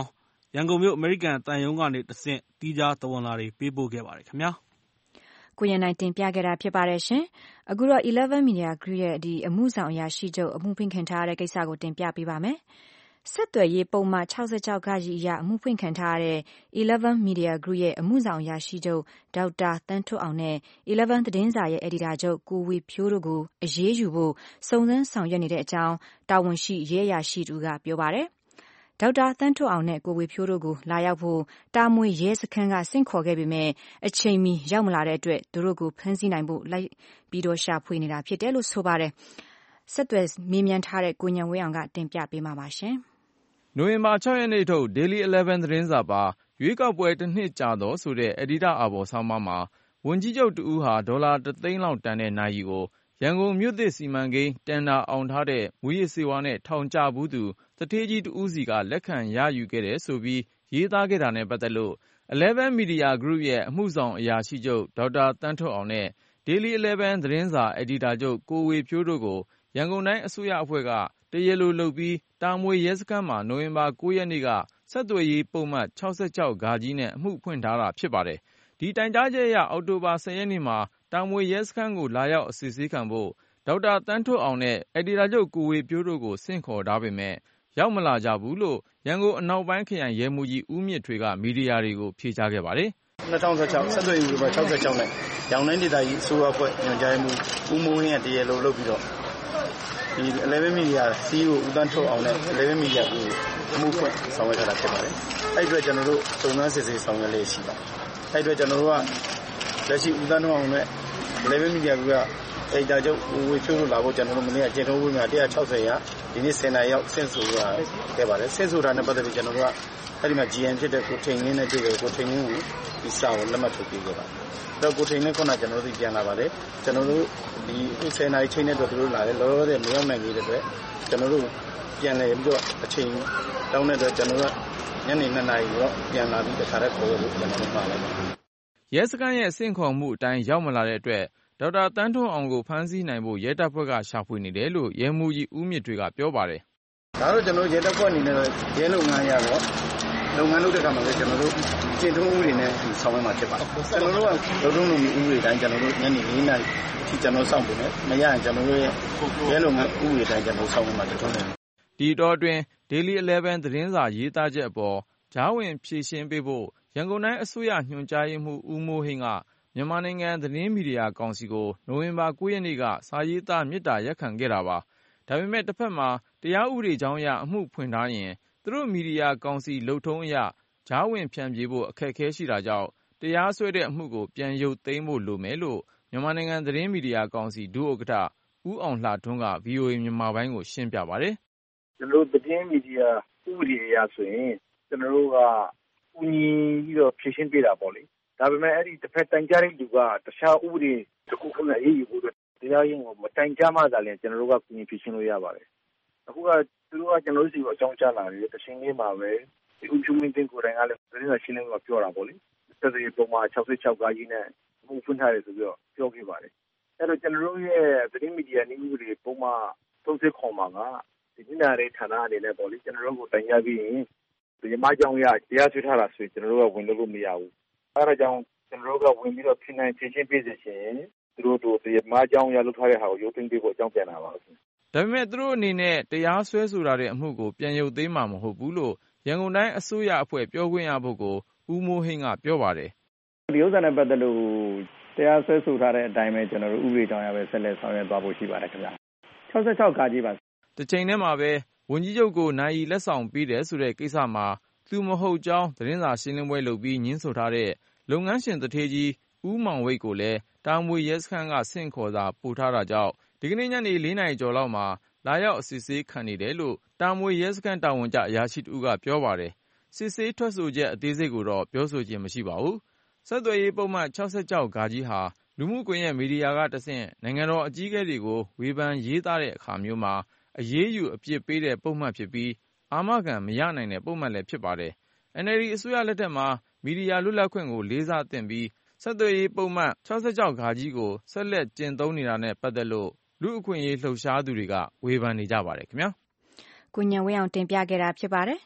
ရန်ကုန်မြို့အမေရိကန်သံရုံးကနေတဆင့်သီးခြားသဝဏ်လွှာတွေပေးပို့ခဲ့ပါတယ်ခင်ဗျာကိုရန်နိုင်တင်ပြခဲ့တာဖြစ်ပါတယ်ရှင်အခုတော့eleven Media Group ရဲ့ဒီအမှုဆောင်အရာရှိချုပ်အမှုဖွင့်ခံထားရတဲ့ကိစ္စကိုတင်ပြပေးပါမယ်ဆက်သွယ်ရေးပုံမှန်sixty-sixခန်းကြီးအရအမှုဖွင့်ခံထားရတဲ့eleven Media Group ရဲ့အမှုဆောင်အရာရှိချုပ်ဒေါက်တာတန်းထွဋ်အောင်နဲ့elevenသတင်းစာရဲ့အယ်ဒီတာချုပ်ကိုဝေဖြိုးတို့ကိုအရေးယူဖို့စုံစမ်းဆောင်ရွက်နေတဲ့အကြောင်းတာဝန်ရှိရဲအရာရှိတူကပြောပါတယ်ဒေါက်တာတန်းထွဋ်အောင်နဲ့ကိုဝေဖြိုးတို့ကိုလာရောက်ဖို့တာမွေရဲစခန်းကဆင့်ခေါ်ခဲ့ပေမဲ့အချိန်မီရောက်မလာတဲ့အတွက်သူတို့ကိုဖမ်းဆီးနိုင်ဖို့လိုက်ပြီးတော့ရှာဖွေနေတာဖြစ်တယ်လို့ဆိုပါတယ်ဆက်သွယ်မေးမြန်းထားတဲ့ကိုညံဝင်းအောင်ကတင်ပြပေးမှာပါရှင်နိုဝင်ဘာsixရက်နေ့ထုတ် Daily eleven သတင်းစာပါရွေးကောက်ပွဲတစ်နှစ်ကြာတော့ဆိုတဲ့အဒီတာအာဘော်ဆောင်းပါးမှာဝန်ကြီးချုပ်တူဦးဟာဒေါ်လာတစ်သိန်းလောက်တန်တဲ့နာရီကိုရန်ကုန်မြို့သစ်စီမံကိန်းတန်တာအောင်ထားတဲ့မူရစ်ဆေးဝါးနဲ့ထောင်ကျဘူးသူတထေးကြီးတူဦးစီကလက်ခံရယူခဲ့တယ်ဆိုပြီးရေးသားခဲ့တာနဲ့ပတ်သက်လို့ eleven Media Group ရဲ့အမှုဆောင်အရာရှိချုပ်ဒေါက်တာတန်းထွဋ်အောင်နဲ့ Daily eleven သတင်းစာအယ်ဒီတာချုပ်ကိုဝေဖြိုးတို့ကိုရန်ကုန်တိုင်းအစိုးရအဖွဲ့ကတရားလိုလုပ်ပြီးတာမွေရဲစခန်းမှာနိုဝင်ဘာnineရက်နေ့ကဆက်သွယ်ရေးပုံမှန်sixty-sixခန်းကြီးနဲ့အမှုဖွင့်ထားတာဖြစ်ပါတယ်ဒီတိုင်ကြားချက်အရအောက်တိုဘာtenရက်နေ့မှာတာမွေရဲစခန်းကိုလာရောက်အစစ်ဆေးခံဖို့ဒေါက်တာတန်းထွဋ်အောင်နဲ့အယ်ဒီတာချုပ်ကိုဝေဖြိုးတို့ကိုဆင့်ခေါ်ထားပေမဲ့ရောက်မလာကြဘူးလို့ရန်ကုန်အနောက်ပိုင်းခရိုင်ရဲမှူးကြီးဦးမြင့်ထွေးကမီဒီယာတွေကိုဖြေကြားခဲ့ပါတယ် two thousand sixteenဆက်သွယ်ရေးဥပဒေsixty-sixနဲ့ရောင်တိုင်းဒေသကြီးအစိုးရအဖွဲ့ညွှန်ကြားမှုဦးမိုးဝင်းရဲ့တရားလိုလုပ်ပြီးတော့ဒီ eleven Media စီအီအိုဦးတန်းထွဋ်အောင်နဲ့eleven Media ကိုအမှုဖွင့်ဆောင်ရွက်ထားတာဖြစ်ပါတယ်အဲ့အတွက်ကျွန်တော်တို့စုံစမ်းစစ်ဆေးဆောင်ရွက်လေးရှိပါတယ်အဲ့အတွက်ကျွန်တော်တို့ကလက်ရှိဦးတန်းထွဋ်အောင်နဲ့eleven Media ကအဲ့ဒါကြောင့်ဝေဖြိုးလို့လာဖို့ကျွန်တော်တို့မနေ့ကကျင့်ထုံးဝင်းမှာone sixtyရာဒီနေ့tenနာရီရောက်ဆင့်ဆိုတာခဲ့ပါတယ်ဆင့်ဆိုတာနဲ့ပတ်သက်ပြီးကျွန်တော်တို့ကအဲ့ဒီမှာ G M ဖြစ်တဲ့ကိုထိန်လင်းနဲ့တွေ့တယ်ကိုထိန်လင်းကိုဒီစာကိုလက်မှတ်ထုတ်ပေးခဲ့ပါတယ်အဲ့တော့ကိုထိန်လင်းခုနကကျွန်တော်တို့ပြန်လာပါတယ်ကျွန်တော်တို့ဒီtenနာရီချိန်နဲ့တော့သူတို့လာတယ်လောလောဆယ်မရောက်နိုင်သေးတဲ့အတွက်ကျွန်တော်တို့ပြန်လည်ပြီးတော့အချိန်တောင်းတဲ့အတွက်ကျွန်တော်တို့ညနေtwoနာရီတော့ပြန်လာပြီးတခါတည်းခေါ်ရလို့ကျွန်တော်တို့ပါလိုက်ပါတယ်ရဲစခန်းရဲ့အဆင့်ခေါ်မှုအတိုင်းရောက်မလာတဲ့အတွက်ဒေါက်တာတန်းထွဋ်အောင်ကိုဖမ်းဆီးနိုင်ဖို့ရဲတပ်ဖွဲ့ကရှာဖွေနေတယ်လို့ရဲမှူးကြီးဦးမြင့်ထွေးကပြောပါတယ်ဒါတော့ကျွန်တော်ရဲတပ်ဖွဲ့အနေနဲ့ရဲလုပ်ငန်းရတော့လုပ်ငန်းလုပ်တဲ့အခါမှာလည်းကျွန်တော်တို့ကျင့်ထုံးဥပဒေနဲ့ဆောင်ရွက်မှာဖြစ်ပါတယ်ကျွန်တော်တို့ကလုပ်ထုံးလုပ်နည်းဥပဒေတိုင်းကျွန်တော်တို့ညနေfourနာရီအထိကျွန်တော်စောင့်နေတယ်မရရင်ကျွန်တော်တို့ရဲ့ရဲလုပ်ငန်းဥပဒေတိုင်းကျွန်တော်ဆောင်ရွက်မှာဖြစ်တယ်ဒီတော့အတွင်း Daily eleven သတင်းစာရေးသားချက်အပေါ်ကြားဝင်ဖြေရှင်းပေးဖို့ရန်ကုန်တိုင်းအစိုးရညွှန်ကြားရေးမှူးဦးမိုးဟိန်းကမြန်မာနိုင်ငံသတင်းမီဒီယာကောင်စီကိုနိုဝင်ဘာnineရက်နေ့ကစာရေးသားမေတ္တာရပ်ခံခဲ့တာပါဒါပေမဲ့တစ်ဖက်မှာတရားဥပဒေကြောင်းအရအမှုဖွင့်ထားရင်သူတို့မီဒီယာကောင်စီလုပ်ထုံးအရကြားဝင်ဖြန့်ဖြေဖို့အခက်အခဲရှိတာကြောင့်တရားစွဲတဲ့အမှုကိုပြန်ရုပ်သိမ်းဖို့လိုမယ်လို့မြန်မာနိုင်ငံသတင်းမီဒီယာကောင်စီဒုဥက္ကဋ္ဌဦးအောင်လှထွန်းက ဗွီအိုအေ မြန်မာပိုင်းကိုရှင်းပြပါတယ်ကျွန်တော်တို့သတင်းမီဒီယာဥပဒေအရဆိုရင်ကျွန်တော်တို့ကဦးညီပြီးတော့ဖြည့်ရှင်းပေးတာပေါ့လေဒါပေမဲ့အဲ့ဒီတစ်ဖက်တိုင်ကြားတဲ့လူကတခြားဥပဒေတစ်ခုခုနဲ့အရေးယူဖို့တရားရင်ကိုမတိုင်ကြားမှသာလည်းကျွန်တော်တို့ကကူညီဖြည့်ရှင်းလို့ရပါတယ်အခုကသူတို့ကကျွန်တော်တို့စီကိုအကြောင်းကြားလာတယ်တချိန်လေးမှာပဲဒီဥပဒေမင်းတင်ကိုယ်တိုင်ကလည်းသတင်းစာရှင်းလင်းပွဲပြောတာပေါ့လေသက်သေပုံမှာsixty-sixခန်းကြီးနဲ့အမှုဖွင့်ထားတယ်ဆိုပြီးတော့ပြောခဲ့ပါတယ်အဲ့တော့ကျွန်တော်တို့ရဲ့သတင်းမီဒီယာနည်းဥပဒေပုံမှာthirty-sixခေါ်မှာကဒီနေ့နာရေးဌာနအနေနဲ့ပေါ့လေကျွန်တော်တို့ကိုတိုင်ကြားပြီးရင်ဒီမှာကြောင့်ရတရားစွဲထားတာဆိုရင်ကျွန်တော်တို့ကဝင်လို့မရဘူးအဲဒါကြောင့်ကျွန်တော်တို့ကဝင်ပြီးတော့ဖြစ်နိုင်ချင်းချင်းပြည့်စုံရှင်သူတို့တို့ဒီမှာကြောင့်ရလုပ်ထားတဲ့ဟာကိုရုပ်သိမ်းပေးဖို့အကြောင်းပြန်လာပါဘူးဒါပေမဲ့သူတို့အနေနဲ့တရားစွဲဆိုထားတဲ့အမှုကိုပြန်ရုပ်သိမ်းမှာမဟုတ်ဘူးလို့ရန်ကုန်တိုင်းအစိုးရအဖွဲ့ပြောခွင့်ရပုဂ္ဂိုလ်ဦးမိုးဟိန်းကပြောပါတယ်ဒီဥစ္စာနဲ့ပတ်သက်လို့တရားစွဲဆိုထားတဲ့အတိုင်းပဲကျွန်တော်တို့ဥပဒေကြောင်းအရပဲဆက်လက်ဆောင်ရွက်သွားဖို့ရှိပါတယ်ခင်ဗျာsixty-sixခန်းကြီးပါတစ်ချိန်တည်းမှာပဲဝန်ကြီးချုပ်ကိုနိုင်ရီလက်ဆောင်ပေးတယ်ဆိုတဲ့ကိစ္စမှာသူမဟုတ်ကြောင်းသတင်းစာရှင်းလင်းပွဲလုပ်ပြီးညင်းဆိုထားတဲ့လုပ်ငန်းရှင်တထေးကြီးဦးမောင်ဝိတ်ကိုလည်းတာမွေရဲစခန်းကဆင့်ခေါ်စာပို့ထားတာကြောင့်ဒီကနေ့ညနေfourနာရီကျော်လောက်မှာလာရောက်အစစ်ဆေးခံနေတယ်လို့တာမွေရဲစခန်းတာဝန်ကျအရာရှိတူကပြောပါတယ်စစ်ဆေးထွက်ဆိုချက်အသေးစိတ်ကိုတော့ပြောဆိုခြင်းမရှိပါဘူးဆက်သွယ်ရေးပုံမှန်sixty-sixခန်းကြီးဟာလူမှုကွန်ရက်မီဒီယာကတဆင့်နိုင်ငံတော်အကြီးအကဲတွေကိုဝေဖန်ရေးသားတဲ့အခါမျိုးမှာအရေးယူအပြစ်ပေးတဲ့ပုံမှန်ဖြစ်ပြီးအာမခံမရနိုင်တဲ့ပုံမှန်လည်းဖြစ်ပါတယ် N L D အစိုးရလက်ထက်မှာမီဒီယာလွတ်လပ်ခွင့်ကိုလေးစားသင့်ပြီးဆက်သွယ်ရေးပုံမှန်sixty-sixခန်းကြီးကိုဆက်လက်ကျင့်သုံးနေတာနဲ့ပတ်သက်လို့လူ့အခွင့်အရေးလှုပ်ရှားသူတွေကဝေဖန်နေကြပါတယ်ခင်ဗျာကိုညံဝင်းအောင်တင်ပြခဲ့တာဖြစ်ပါတယ်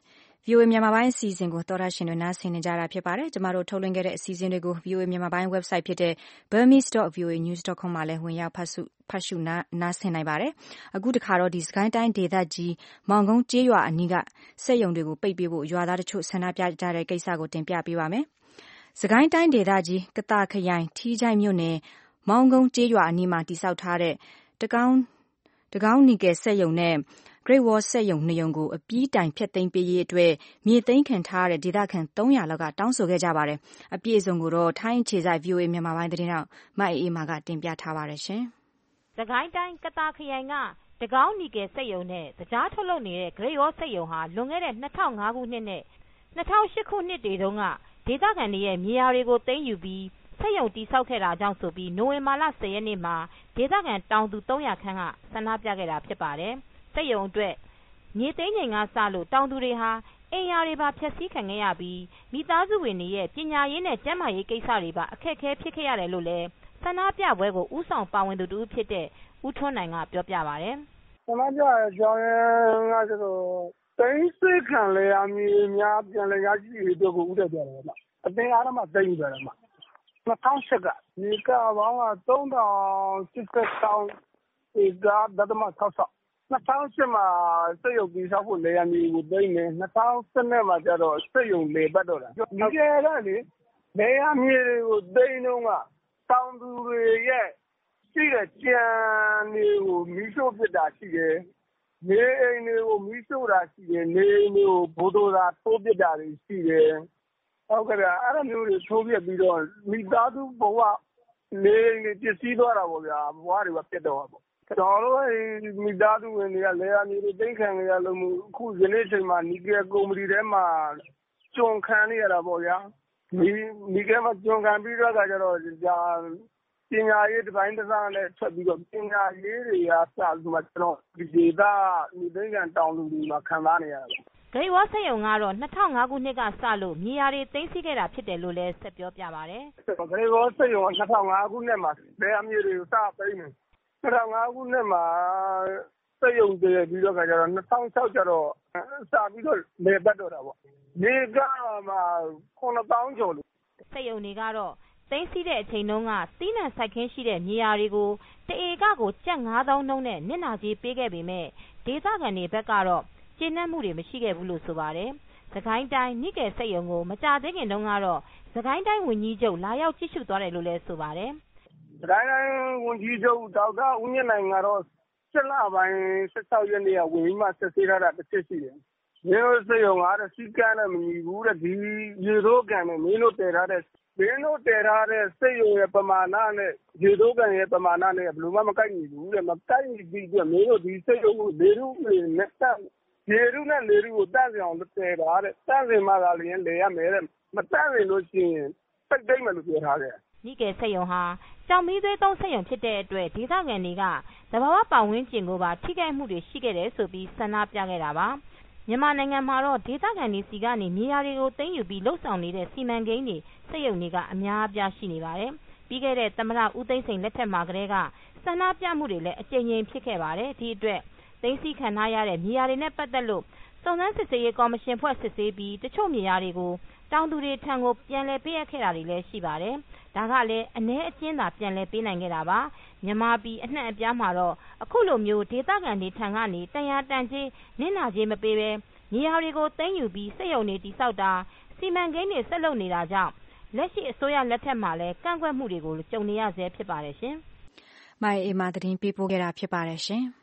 ဗီအိုအေ မြန်မာပိုင်းအစီအစဉ်ကိုသောတာရှင်တွေနားဆင်နေကြတာဖြစ်ပါတယ်ကျမတို့ထုတ်လွှင့်ခဲ့တဲ့အစီအစဉ်တွေကို ဗီအိုအေ မြန်မာပိုင်း website ဖြစ်တဲ့ burmese dot v o a news dot com မှာလည်းဝင်ရောက်ဖတ်ရှုဖတ်ရှုနားနားဆင်နိုင်ပါတယ်အခုတခါတော့ဒီစကိုင်းတိုင်းဒေသကြီးမောင်ကုန်းကျေးရွာအနီးကစက်ရုံတွေကိုပိတ်ပေးဖို့ရွာသားတချို့ဆန္ဒပြကြတဲ့ကိစ္စကိုတင်ပြပေးပါမယ်စကိုင်းတိုင်းဒေသကြီးကသာခရိုင်ထီးချိုင့်မြို့နယ်မောင်ကုန်းကျေးရွာအနီးမှာတည်ဆောက်ထားတဲ့တကောင်းတကောင်းနီကယ်စက်ရုံနဲ့Great Wall စက်ရုံနှစ်ရုံကိုအပြီးတိုင်ဖျက်သိမ်းပေးရေးအတွက်မြေသိမ်းခံထားတဲ့ဒေသခံသုံးရာလောက်ကတောင်းဆိုခဲ့ကြပါတယ်။အပြည့်အစုံကိုတော့ထိုင်းအခြေစိုက် ဗီအိုအေ မြန်မာပိုင်းသတင်းထောက်မအေးအေးမာကတင်ပြထားပါတယ်ရှင်။စကိုင်းတိုင်းကသာခရိုင်ကတကောင်းနီကယ်စက်ရုံနဲ့တကြားထုတ်လုပ်နေတဲ့ Great Wall စက်ရုံဟာလွန်ခဲ့တဲ့၂၀၀၅ခုနှစ်နဲ့၂၀၀၈ခုနှစ်တွေတုန်းကဒေသခံတွေရဲ့မြေယာတွေကိုသိမ်းယူပြီးစက်ရုံတည်ဆောက်ခဲ့တာကြောင့်ဆိုပြီးနိုဝင်ဘာလ၁၀ရက်နေ့မှာဒေသခံတောင်သူသုံးရာခန့်ကဆန္ဒပြခဲ့တာဖြစ်ပါတယ်။စက်ရုံအတွက်မြေသိမ်းချိန်ကစလို့တောင်သူတွေဟာအိမ်ယာတွေပါဖျက်ဆီးခံခဲ့ရပြီးမိသားစုဝင်တွေရဲ့ပညာရေးနဲ့ကျန်းမာရေးကိစ္စတွေပါအခက်အခဲဖြစ်ခဲ့ရတယ်လို့လည်းဆန္ဒပြပွဲကိုဦးဆောင်ပါဝင်သူတူဖြစ်တဲ့ဦးထွန်းနိုင်ကပြောပြပါတယ်။ဆန္ဒပြရဲ့အကြောင်းရင်းကကျတော့သိမ်းဆည်းခံလေအမည်များပြန်လည်ရရှိရေးအတွက်ကိုဦးတက်ကြတယ်ဗျ။အသင်အားမှသိမ်းယူတယ်ဗျ။၂၀၀၈ကဒီကဘောင်းကသုံးထောင်ရှစ်ဆယ်တောင်းဒီကဒသမ၆၆၂၀၀၈မှာစက်ရုံတည်ဆောက်ဖို့လေယာဉ်တွေကိုသိမ်းတယ်၂၀၁၂မှာကျတော့စက်ရုံလေပတ်တော့တာဒီကဲကလေလေယာဉ်တွေကိုသိမ်းတော့ကတောင်သူတွေရဲ့ရှိတဲ့ကြံတွေကိုမီးရှို့ပစ်တာရှိတယ်နေအိမ်တွေကိုမီးရှို့တာရှိတယ်နေအိမ်တွေကိုဘိုးတို့သာထိုးပစ်တာတွေရှိတယ်ဟုတ်ကဲ့အဲ့လိုမျိုးတွေထိုးပစ်ပြီးတော့မိသားစုဘဝနေအိမ်တွေပျက်စီးသွားတာပေါ့ဗျာဘဝတွေကပြတ်တော့တာပေါ့ကျွန်တော်တို့မိသားစုဝင်တွေကလေယာဉ်တွေတိတ်ခံရလို့အခုယနေ့ချိန်မှာနီကယ်ကုမ္ပဏီထဲမှာကြုံခံနေရတာပေါ့ဗျာဒီနီကယ်မှာကြုံခံပြီးတော့ကြတော့ဒါပညာရေးတစ်ပိုင်းတစ်စားနဲ့ထွက်ပြီးတော့ပညာရေးတွေကစပြီးမှကျွန်တော်ဒီဒေသမိသိန်းကန်တောင်လူတွေမှာခံစားနေရတာပေါ့ Great Wall စက်ရုံကတော့၂၀၀၅ခုနှစ်ကစလို့မြေယာတွေသိမ်းဆည်းခဲ့တာဖြစ်တယ်လို့လည်းဆက်ပြောပြပါတယ်။ Great Wall စက်ရုံက၂၀၀၅ခုနှစ်မှာလေယာဉ်မြေတွေကိုစသိမ်းတယ်။၂၀၀၅ခုနှစ်မှာစက်ရုံတည်ပြီးတော့ကျတော့၂၀၀၆ကျတော့စပြီးတော့လေပတ်တော့တာပေါ့။ဒီကမှာခုနှစ်သောင်းကျော်လို့စက်ရုံတွေကတော့သိမ်းဆည်းတဲ့အချိန်တုန်းကသီးနှံစိုက်ခင်းရှိတဲ့မြေယာတွေကိုတဧကကိုကျပ်ငါးသောင်းနှုန်းနဲ့နစ်နာကြေးပေးခဲ့ပေမဲ့ဒေသခံတွေဘက်ကတော့ကျေနပ်မှုတွေမရှိခဲ့ဘူးလို့ဆိုပါတယ်။စကိုင်းတိုင်းနိကယ်စက်ရုံကိုမကြသေးခင်တုန်းကတော့စကိုင်းတိုင်းဝန်ကြီးချုပ်လာရောက်ကြည့်ရှုသွားတယ်လို့လည်းဆိုပါတယ်။စကိုင်းတိုင်းဝန်ကြီးချုပ်ဒေါက်တာဦးမြင့်နိုင်ကတော့ရှစ်လပိုင်း၁၆ရက်နေ့ကဝင်ပြီးမှဆက်ဆေးထားတာတစ်ချက်ရှိတယ်။မြို့စက်ရုံကတော့စီကန်းနဲ့မညီဘူးတဲ့ဒီရေတို့ကန်နဲ့မင်းတို့တည်ထားတဲ့မင်းတို့တည်ထားတဲ့စက်ရုံရဲ့ပမာဏနဲ့ရေတို့ကန်ရဲ့ပမာဏနဲ့ဘယ်လိုမှမကိုက်ညီဘူးတဲ့မကိုက်ညီပြီးပြမင်းတို့ဒီစက်ရုံကိုလေရုနဲ့တက်ရေရုနဲ့လေရုကိုတန့်စင်အောင်တည်တာတဲ့တန့်စင်မှသာလျှင်လေရမယ်တဲ့မတန့်စင်လို့ရှိရင်ပိတ်သိမ့်မယ်လို့ပြောထားတယ်နိကယ်စက်ရုံဟာကြောင်မီးသွေးသုံးစက်ရုံဖြစ်တဲ့အတွက်ဒေသခံတွေကသဘာဝပတ်ဝန်းကျင်ကိုပါထိခိုက်မှုတွေရှိခဲ့တယ်ဆိုပြီးဆန္ဒပြခဲ့တာပါမြန်မာနိုင်ငံမှာတော့ဒေသခံတွေစီကနေမြေယာတွေကိုသိမ်းယူပြီးလှုပ်ဆောင်နေတဲ့စီမံကိန်းတွေစက်ရုံတွေကအများအပြားရှိနေပါတယ်ပြီးခဲ့တဲ့သမ္မတဦးသိန်းစိန်လက်ထက်မှာကတည်းကဆန္ဒပြမှုတွေလည်းအကြိမ်ကြိမ်ဖြစ်ခဲ့ပါတယ်ဒီအတွက်သိမ်းဆည်းခံထားရတဲ့မြေယာတွေနဲ့ပတ်သက်လို့စုံစမ်းစစ်ဆေးရေးကော်မရှင်ဖွဲ့စစ်ဆေးပြီးတချို့မြေယာတွေကိုတောင်သူတွေထံကိုပြန်လည်ပေးအပ်ခဲ့တာတွေလည်းရှိပါတယ်ဒါကလည်းအ ਨੇ အကျဉ်းသာပြန်လည်ပေးနိုင်ခဲ့တာပါမြန်မာပြည်အနှံ့အပြားမှာတော့အခုလိုမျိုးဒေသခံတွေထံကနေတန်ရာတန်ကြီးနစ်နာကြီးမပေးပဲမြေယာတွေကိုသိမ်းယူပြီးစက်ရုံတွေတိစောက်တာစီမံကိန်းတွေဆက်လုပ်နေတာကြောင့်လက်ရှိအစိုးရလက်ထက်မှာလည်းကန့်ကွက်မှုတွေကိုကြုံနေရဆဲဖြစ်ပါတယ်ရှင်။မိုင်အေမာသတင်းပေးပို့ခဲ့တာဖြစ်ပါတယ်ရှင်။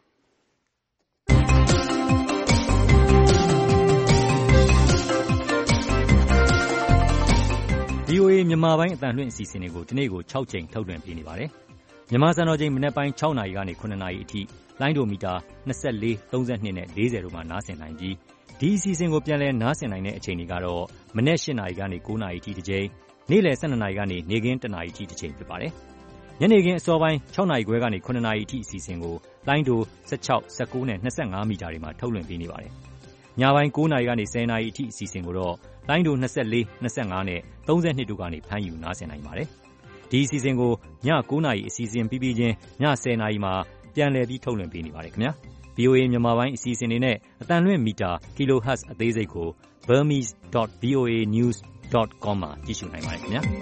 ဗီအိုအေမြန်မာပိုင်းအသံလွှင့်အစီအစဉ်တွေကိုဒီနေ့ကို၆ကြိမ်ထုတ်လွှင့်ပေးနေပါတယ်။မြန်မာစံတော်ချိန်မနက်ပိုင်း၆နာရီကနေ၇နာရီအထိလိုင်းဒိုမီတာ၂၄၊၃၂နဲ့၄၀တို့မှာနားဆင်နိုင်ပြီးဒီအစီအစဉ်ကိုပြန်လည်နားဆင်နိုင်တဲ့အချိန်တွေကတော့မနက်၈နာရီကနေ၉နာရီအထိတစ်ကြိမ်နေ့လယ်၁၂နာရီကနေနေ့ခင်း၁နာရီအထိတစ်ချိန်ဖြစ်ပါတယ်။ညနေခင်းအစောပိုင်း၆နာရီခွဲကနေ၇နာရီအထိအစီအစဉ်ကိုလိုင်းဒို၁၆၊၁၉နဲ့၂၅မီတာတွေမှာထုတ်လွှင့်ပေးနေပါတယ်။ညပိုင်း၉နာရီကနေ၁၀နာရီအထိအစီအစဉ်ကိုတော့လိုင်းဒို၂၄၊၂၅နဲ့၃၂တို့ကနေဖမ်းယူနားဆင်နိုင်ပါတယ်။ဒီအစီအစဉ်ကိုည၉နာရီအစီအစဉ်ပြီးပြီးချင်းည၁၀နာရီမှာပြန်လည်ပြီးထုတ်လွှင့်ပေးနေပါတယ်ခင်ဗျာ။ ဗီဗွီအိုအေ မြန်မာပိုင်းအစီအစဉ်တွေနဲ့အသံလွှင့်မီတာ kilohertz အသေးစိတ်ကို burmese dot voa news dot com မှာကြည့်ရှုနိုင်ပါတယ်ခင်ဗျာ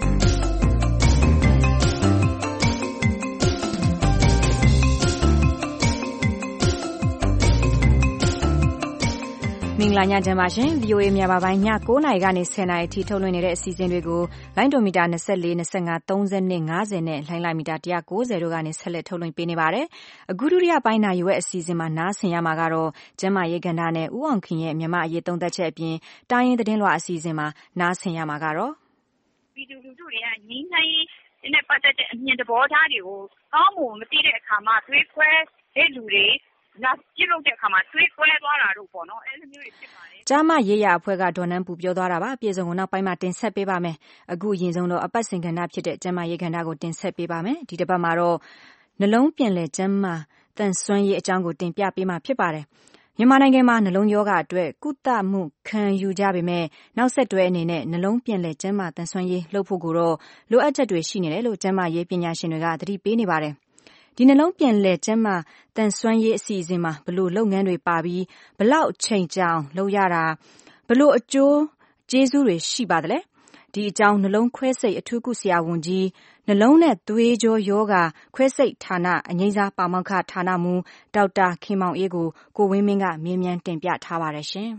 မင်္ဂလာညချမ်းပါရှင် ဗွီအိုအေ မြန်မာပိုင်းည၉နာရီကနေ၁၀နာရီအထိထုတ်လွှင့်နေတဲ့အစီအစဉ်တွေကိုလိုင်းဒိုမီတာ၂၄ ၂၅ ၃၂ ၅၀နဲ့လိုင်းလိုက်မီတာ၁၉၀တို့ကနေဆက်လက်ထုတ်လွှင့်ပေးနေပါတယ်။အခုဒုတိယပိုင်းနာရီဝက်အစီအစဉ်မှာနားဆင်ရမှာကတော့ကျန်းမာရေးကဏ္ဍနဲ့ဦးအောင်ခင်ရဲ့မြန်မာအရေးသုံးသပ်ချက်အပြင်တိုင်းရင်းသတင်းလွှာအစီအစဉ်မှာနားဆင်ရမှာကတော့ပြည်သူလူထုတွေကငြိမ်းချမ်းရေးနဲ့ပတ်သက်တဲ့အမြင်သဘောထားတွေကိုကောင်းမွန်မသိတဲ့အခါမှာသွေးခွဲတဲ့လူတွေလာပြုလုပ်တဲ့အခါမှာသွေးကွဲသွားတာတို့ပေါ့နော်အဲ့လိုမျိုးတွေဖြစ်ပါတယ်ကျမရေးရအဖွဲ့ကဒေါ်နန်းပူပြောသွားတာပါပြည်စုံကိုနောက်ပိုင်းမှာတင်ဆက်ပေးပါမယ်အခုအရင်ဆုံးတော့အပတ်စဉ်ကဏ္ဍဖြစ်တဲ့ကျမရေးကဏ္ဍကိုတင်ဆက်ပေးပါမယ်ဒီတစ်ပတ်မှာတော့နှလုံးပြင်လည်ကျန်းမာတန်ဆွမ်းရေးအကြောင်းကိုတင်ပြပေးမှာဖြစ်ပါတယ်မြန်မာနိုင်ငံမှာနှလုံးရောဂါအတွက်ကုသမှုခံယူကြပေမဲ့နောက်ဆက်တွဲအနေနဲ့နှလုံးပြင်လည်ကျန်းမာတန်ဆွမ်းရေးလုပ်ဖို့ကိုတော့လိုအပ်ချက်တွေရှိနေတယ်လို့ကျန်းမာရေးပညာရှင်တွေကသတိပေးနေပါတယ်ဒီနှလုံးပြင်လည်ကျန်းမာတန်ဆွမ်းရေးအစီအစဉ်မှာဘလို့လုပ်ငန်းတွေပါပြီးဘလောက်ချိန်ကြောင်လုပ်ရတာဘလို့အကျိုးကျေးဇူးတွေရှိပါသလဲဒီအကြောင်းနှလုံးခွဲစိတ်အထူးကုဆရာဝန်ကြီးနှလုံးနဲ့သွေးကြောယောဂခွဲစိတ်ဌာနအငြိမ်းစားပါမောက္ခဌာနမှူးဒေါက်တာခင်မောင်အေးကိုကိုဝင်းမင်းကမေးမြန်းတင်ပြထားပါတယ်ရှင်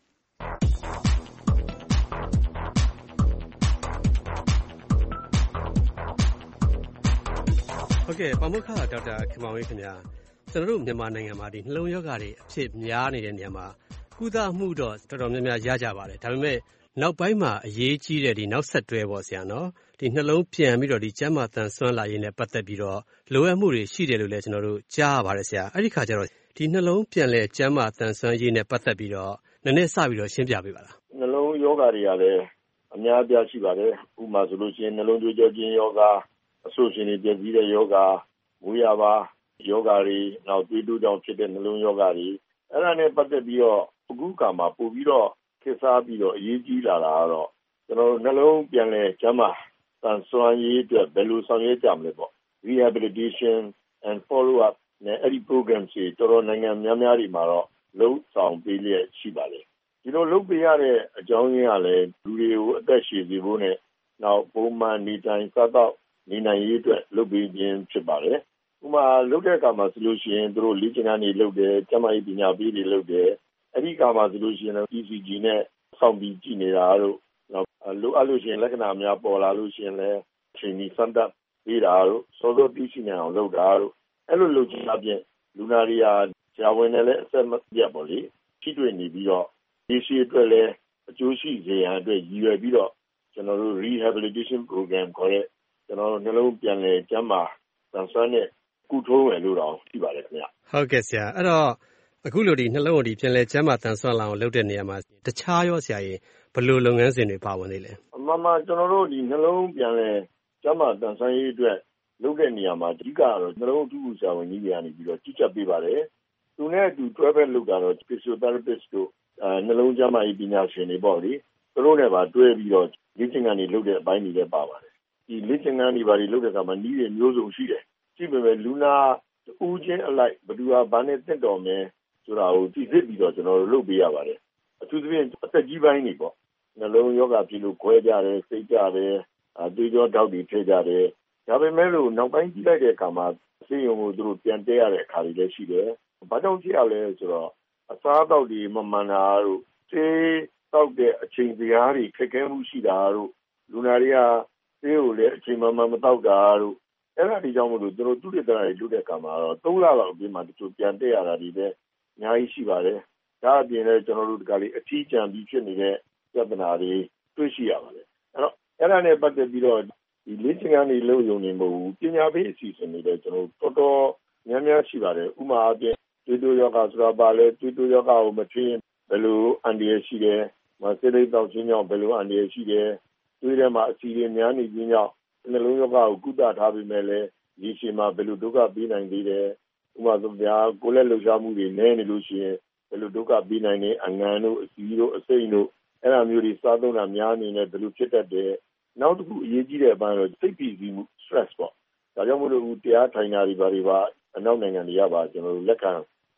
ဟုတ်ကဲ့ပါမောက္ခဒေါက်တာခင်မောင်အေးခင်ဗျာကျွန်တော်တို့မြန်မာနိုင်ငံမှာဒီနှလုံးရောဂါတွေအဖြစ်များနေတဲ့နေရာမှာကုသမှုတော့တော်တော်များများရကြပါတယ်ဒါပေမဲ့နောက်ပိုင်းမှာအရေးကြီးတဲ့ဒီနောက်ဆက်တွဲပေါ့ဆရာနော်ဒီနှလုံးပြန်ပြီးတော့ဒီကျန်းမာတန်ဆွမ်းလာရေးနဲ့ပတ်သက်ပြီးတော့လိုအပ်မှုတွေရှိတယ်လို့လည်းကျွန်တော်တို့ကြားရပါတယ်ဆရာအဲ့ဒီခါကျတော့ဒီနှလုံးပြန်လဲကျန်းမာတန်ဆွမ်းရေးနဲ့ပတ်သက်ပြီးတော့နည်းနည်းစပြီးတော့ရှင်းပြပေးပါလားနှလုံးယောဂတွေကလည်းအများအပြားရှိပါတယ်ဥပမာဆိုလို့ရှိရင်နှလုံးသွေးကြောကျဉ်ယောဂအဆိုရှင်တွေပြည့်စည်တဲ့ယောဂမူရပါယောဂတွေနောက်သွေးတိုးကြောင့်ဖြစ်တဲ့နှလုံးယောဂတွေအဲ့ဒါနဲ့ပတ်သက်ပြီးတော့အခုကမှပို့ပြီးတော့ခေတ်စားပြီးတော့အရေးကြီးလာတာကတော့ကျွန်တော်နှလုံးပြန်လဲကျန်းမာတန်ဆွမ်းရေးအတွက်ဘယ်လိုဆောင်ရွက်ကြမလဲပေါ့ rehabilitation and follow up နဲ့အဲ့ဒီ program တွေတော်တော်နိုင်ငံများများတွေမှာတော့လုံးဆောင်ပေးလျက်ရှိပါလေဒီလိုလုပ်ပေးရတဲ့အကြောင်းရင်းကလည်းလူတွေကိုအသက်ရှည်စေဖို့နဲ့နောက်ပုံမှန်နေတိုင်းစားတော့နေနိုင်ရေးအတွက်လုပ်ပေးခြင်းဖြစ်ပါတယ်ဥပမာလုပ်တဲ့အခါမှာဆိုလို့ရှိရင်သူတို့လေ့ကျင့်ခန်းတွေလုပ်တယ်ကျန်းမာရေးပညာပေးတွေလုပ်တယ်အဲ့ဒီအခါမှာဆိုလို့ရှိရင် E C G နဲ့စောင့်ပြီးကြည့်နေတာတို့နောက်လိုအပ်လို့ရှိရင်လက္ခဏာများပေါ်လာလို့ရှိရင်လည်းချိန်ကြီးစမ်းသပ်ပေးတာတို့စောစောသိရှိနိုင်အောင်လုပ်တာတို့အဲ့လိုလုပ်ချင်တာဖြင့်လူနာတွေဟာဆရာဝန်နဲ့လည်းအဆက်မပြတ်ပါလေထိတွေ့နေပြီးတော့ဒီရှိအတွက်လည်းအကျိုးရှိစေရန်အတွက်ရည်ရွယ်ပြီးတော့ကျွန်တော်တို့ rehabilitation program ခေါ်တဲ့ကျွန်တော်တို့နှလုံးပြန်လည်ကျန်းမာတန်ဆွမ်းတဲ့ကုထုံးမယ်လို့တော့ရှိပါတယ်ခင်ဗျဟုတ်ကဲ့ဆရာအဲ့တော့အခုလိုဒီနှလုံးကိုဒီပြန်လည်ကျန်းမာတန်ဆွမ်းလာအောင်လုပ်တဲ့နေရာမှာတခြားရောဆရာကြီးဘယ်လိုလုပ်ငန်းစဉ်တွေပါဝင်သေးလဲအမှန်မှကျွန်တော်တို့ဒီနှလုံးပြန်လည်ကျန်းမာတန်ဆွမ်းရေးအတွက်လုပ်တဲ့နေရာမှာအဓိကကတော့နှလုံးအထူးကုဆရာဝန်ကြီးတွေကနေပြီးတော့ကြီးကြပ်ပေးပါတယ်သူနဲ့အတူတွဲဖက်လုပ်တာတော့ physiotherapist တို့အဲနှလုံးကျန်းမာရေးပညာရှင်တွေပေါ့လေသူတို့နဲ့ပါတွဲပြီးတော့လေ့ကျင့်ခန်းတွေလုပ်တဲ့အပိုင်းတွေလည်းပါပါတယ်ဒီလေ့ကျင့်ခန်းတွေပါတွေလုပ်တဲ့အခါမှာနည်းတွေမျိုးစုံရှိတယ်ကြည့်ပေမဲ့လူနာဦးချင်းအလိုက်ဘယ်သူဟာဘာနဲ့တက်တော်မယ်ဆိုတာကိုသိသိပြီးတော့ကျွန်တော်တို့လုပ်ပေးရပါတယ်အထူးသဖြင့်အသက်ကြီးပိုင်းတွေပေါ့နှလုံးယောဂဖြစ်လို့ခွဲကြတယ်စိတ်ကြတယ်အသွေးကြောတောက်တွေထည့်ကြတယ်ဒါပေမဲ့လို့နောက်ပိုင်းကြည့်လိုက်တဲ့အခါမှာဆေးရုံကိုသူတို့ပြန်တက်ရတဲ့အခါတွေလည်းရှိတယ်ဘာကြောင့်ဖြစ်ရလဲဆိုတော့အစားအသောက်တွေမမှန်တာတို့ဆေးတောက်တဲ့အချိန်စရာတွေခက်ခဲမှုရှိတာတို့လူနာတွေကဆေးကိုလည်းအချိန်မှန်မှန်မတောက်တာတို့အဲ့ဒါဒီကြောင့်မို့လို့သူတို့သူ့တဲ့တရားတွေလုပ်တဲ့အခါမှာတော့သုံးလလောက်အတွင်းမှာတချို့ပြန်တက်ရတာတွေပဲအများကြီးရှိပါတယ်ဒါအပြင်လည်းကျွန်တော်တို့ဒီကလေးအထီးကျန်ပြီးဖြစ်နေတဲ့ပြဿနာတွေတွေ့ရှိရပါတယ်အဲ့တော့အဲ့ဒါနဲ့ပတ်သက်ပြီးတော့ဒီလေ့ကျင့်ခန်းတွေလုပ်ရုံနဲ့မဟုတ်ဘူးပညာပေးအစီအစဉ်တွေလည်းကျွန်တော်တော်တော်များများရှိပါတယ်ဥပမာအပြင်သွေးတိုးယောဂဆိုတာပါလဲသွေးတိုးယောဂကိုမထွင်းဘယ်လိုအန္တရာယ်ရှိတယ်မဆေးလိပ်တောက်ခြင်းကြောင့်ဘယ်လိုအန္တရာယ်ရှိတယ်သွေးထဲမှာအဆီတွေများနေခြင်းကြောင့်နှလုံးယောဂကိုကုသထားပြီးမဲ့လဲဒီချိန်မှာဘယ်လိုဒုက္ခပေးနိုင်သေးတယ်ဥပမာဆိုဗျာကိုယ်လက်လှုပ်ရှားမှုတွေနည်းနေလို့ရှိရင်ဘယ်လိုဒုက္ခပေးနိုင်နေအငံတို့အဆီတို့အစိမ့်တို့အဲ့လိုမျိုးတွေစားသုံးတာများနေတယ်ဘယ်လိုဖြစ်တတ်တယ်နောက်တစ်ခုအရေးကြီးတဲ့အပိုင်းတော့စိတ်ဖိစီးမှု stress ပေါ့ဒါကြောင့်မို့လို့တရားထိုင်တာတွေဘာတွေပါအနောက်နိုင်ငံတွေကပါကျွန်တော်တို့လက်ခံ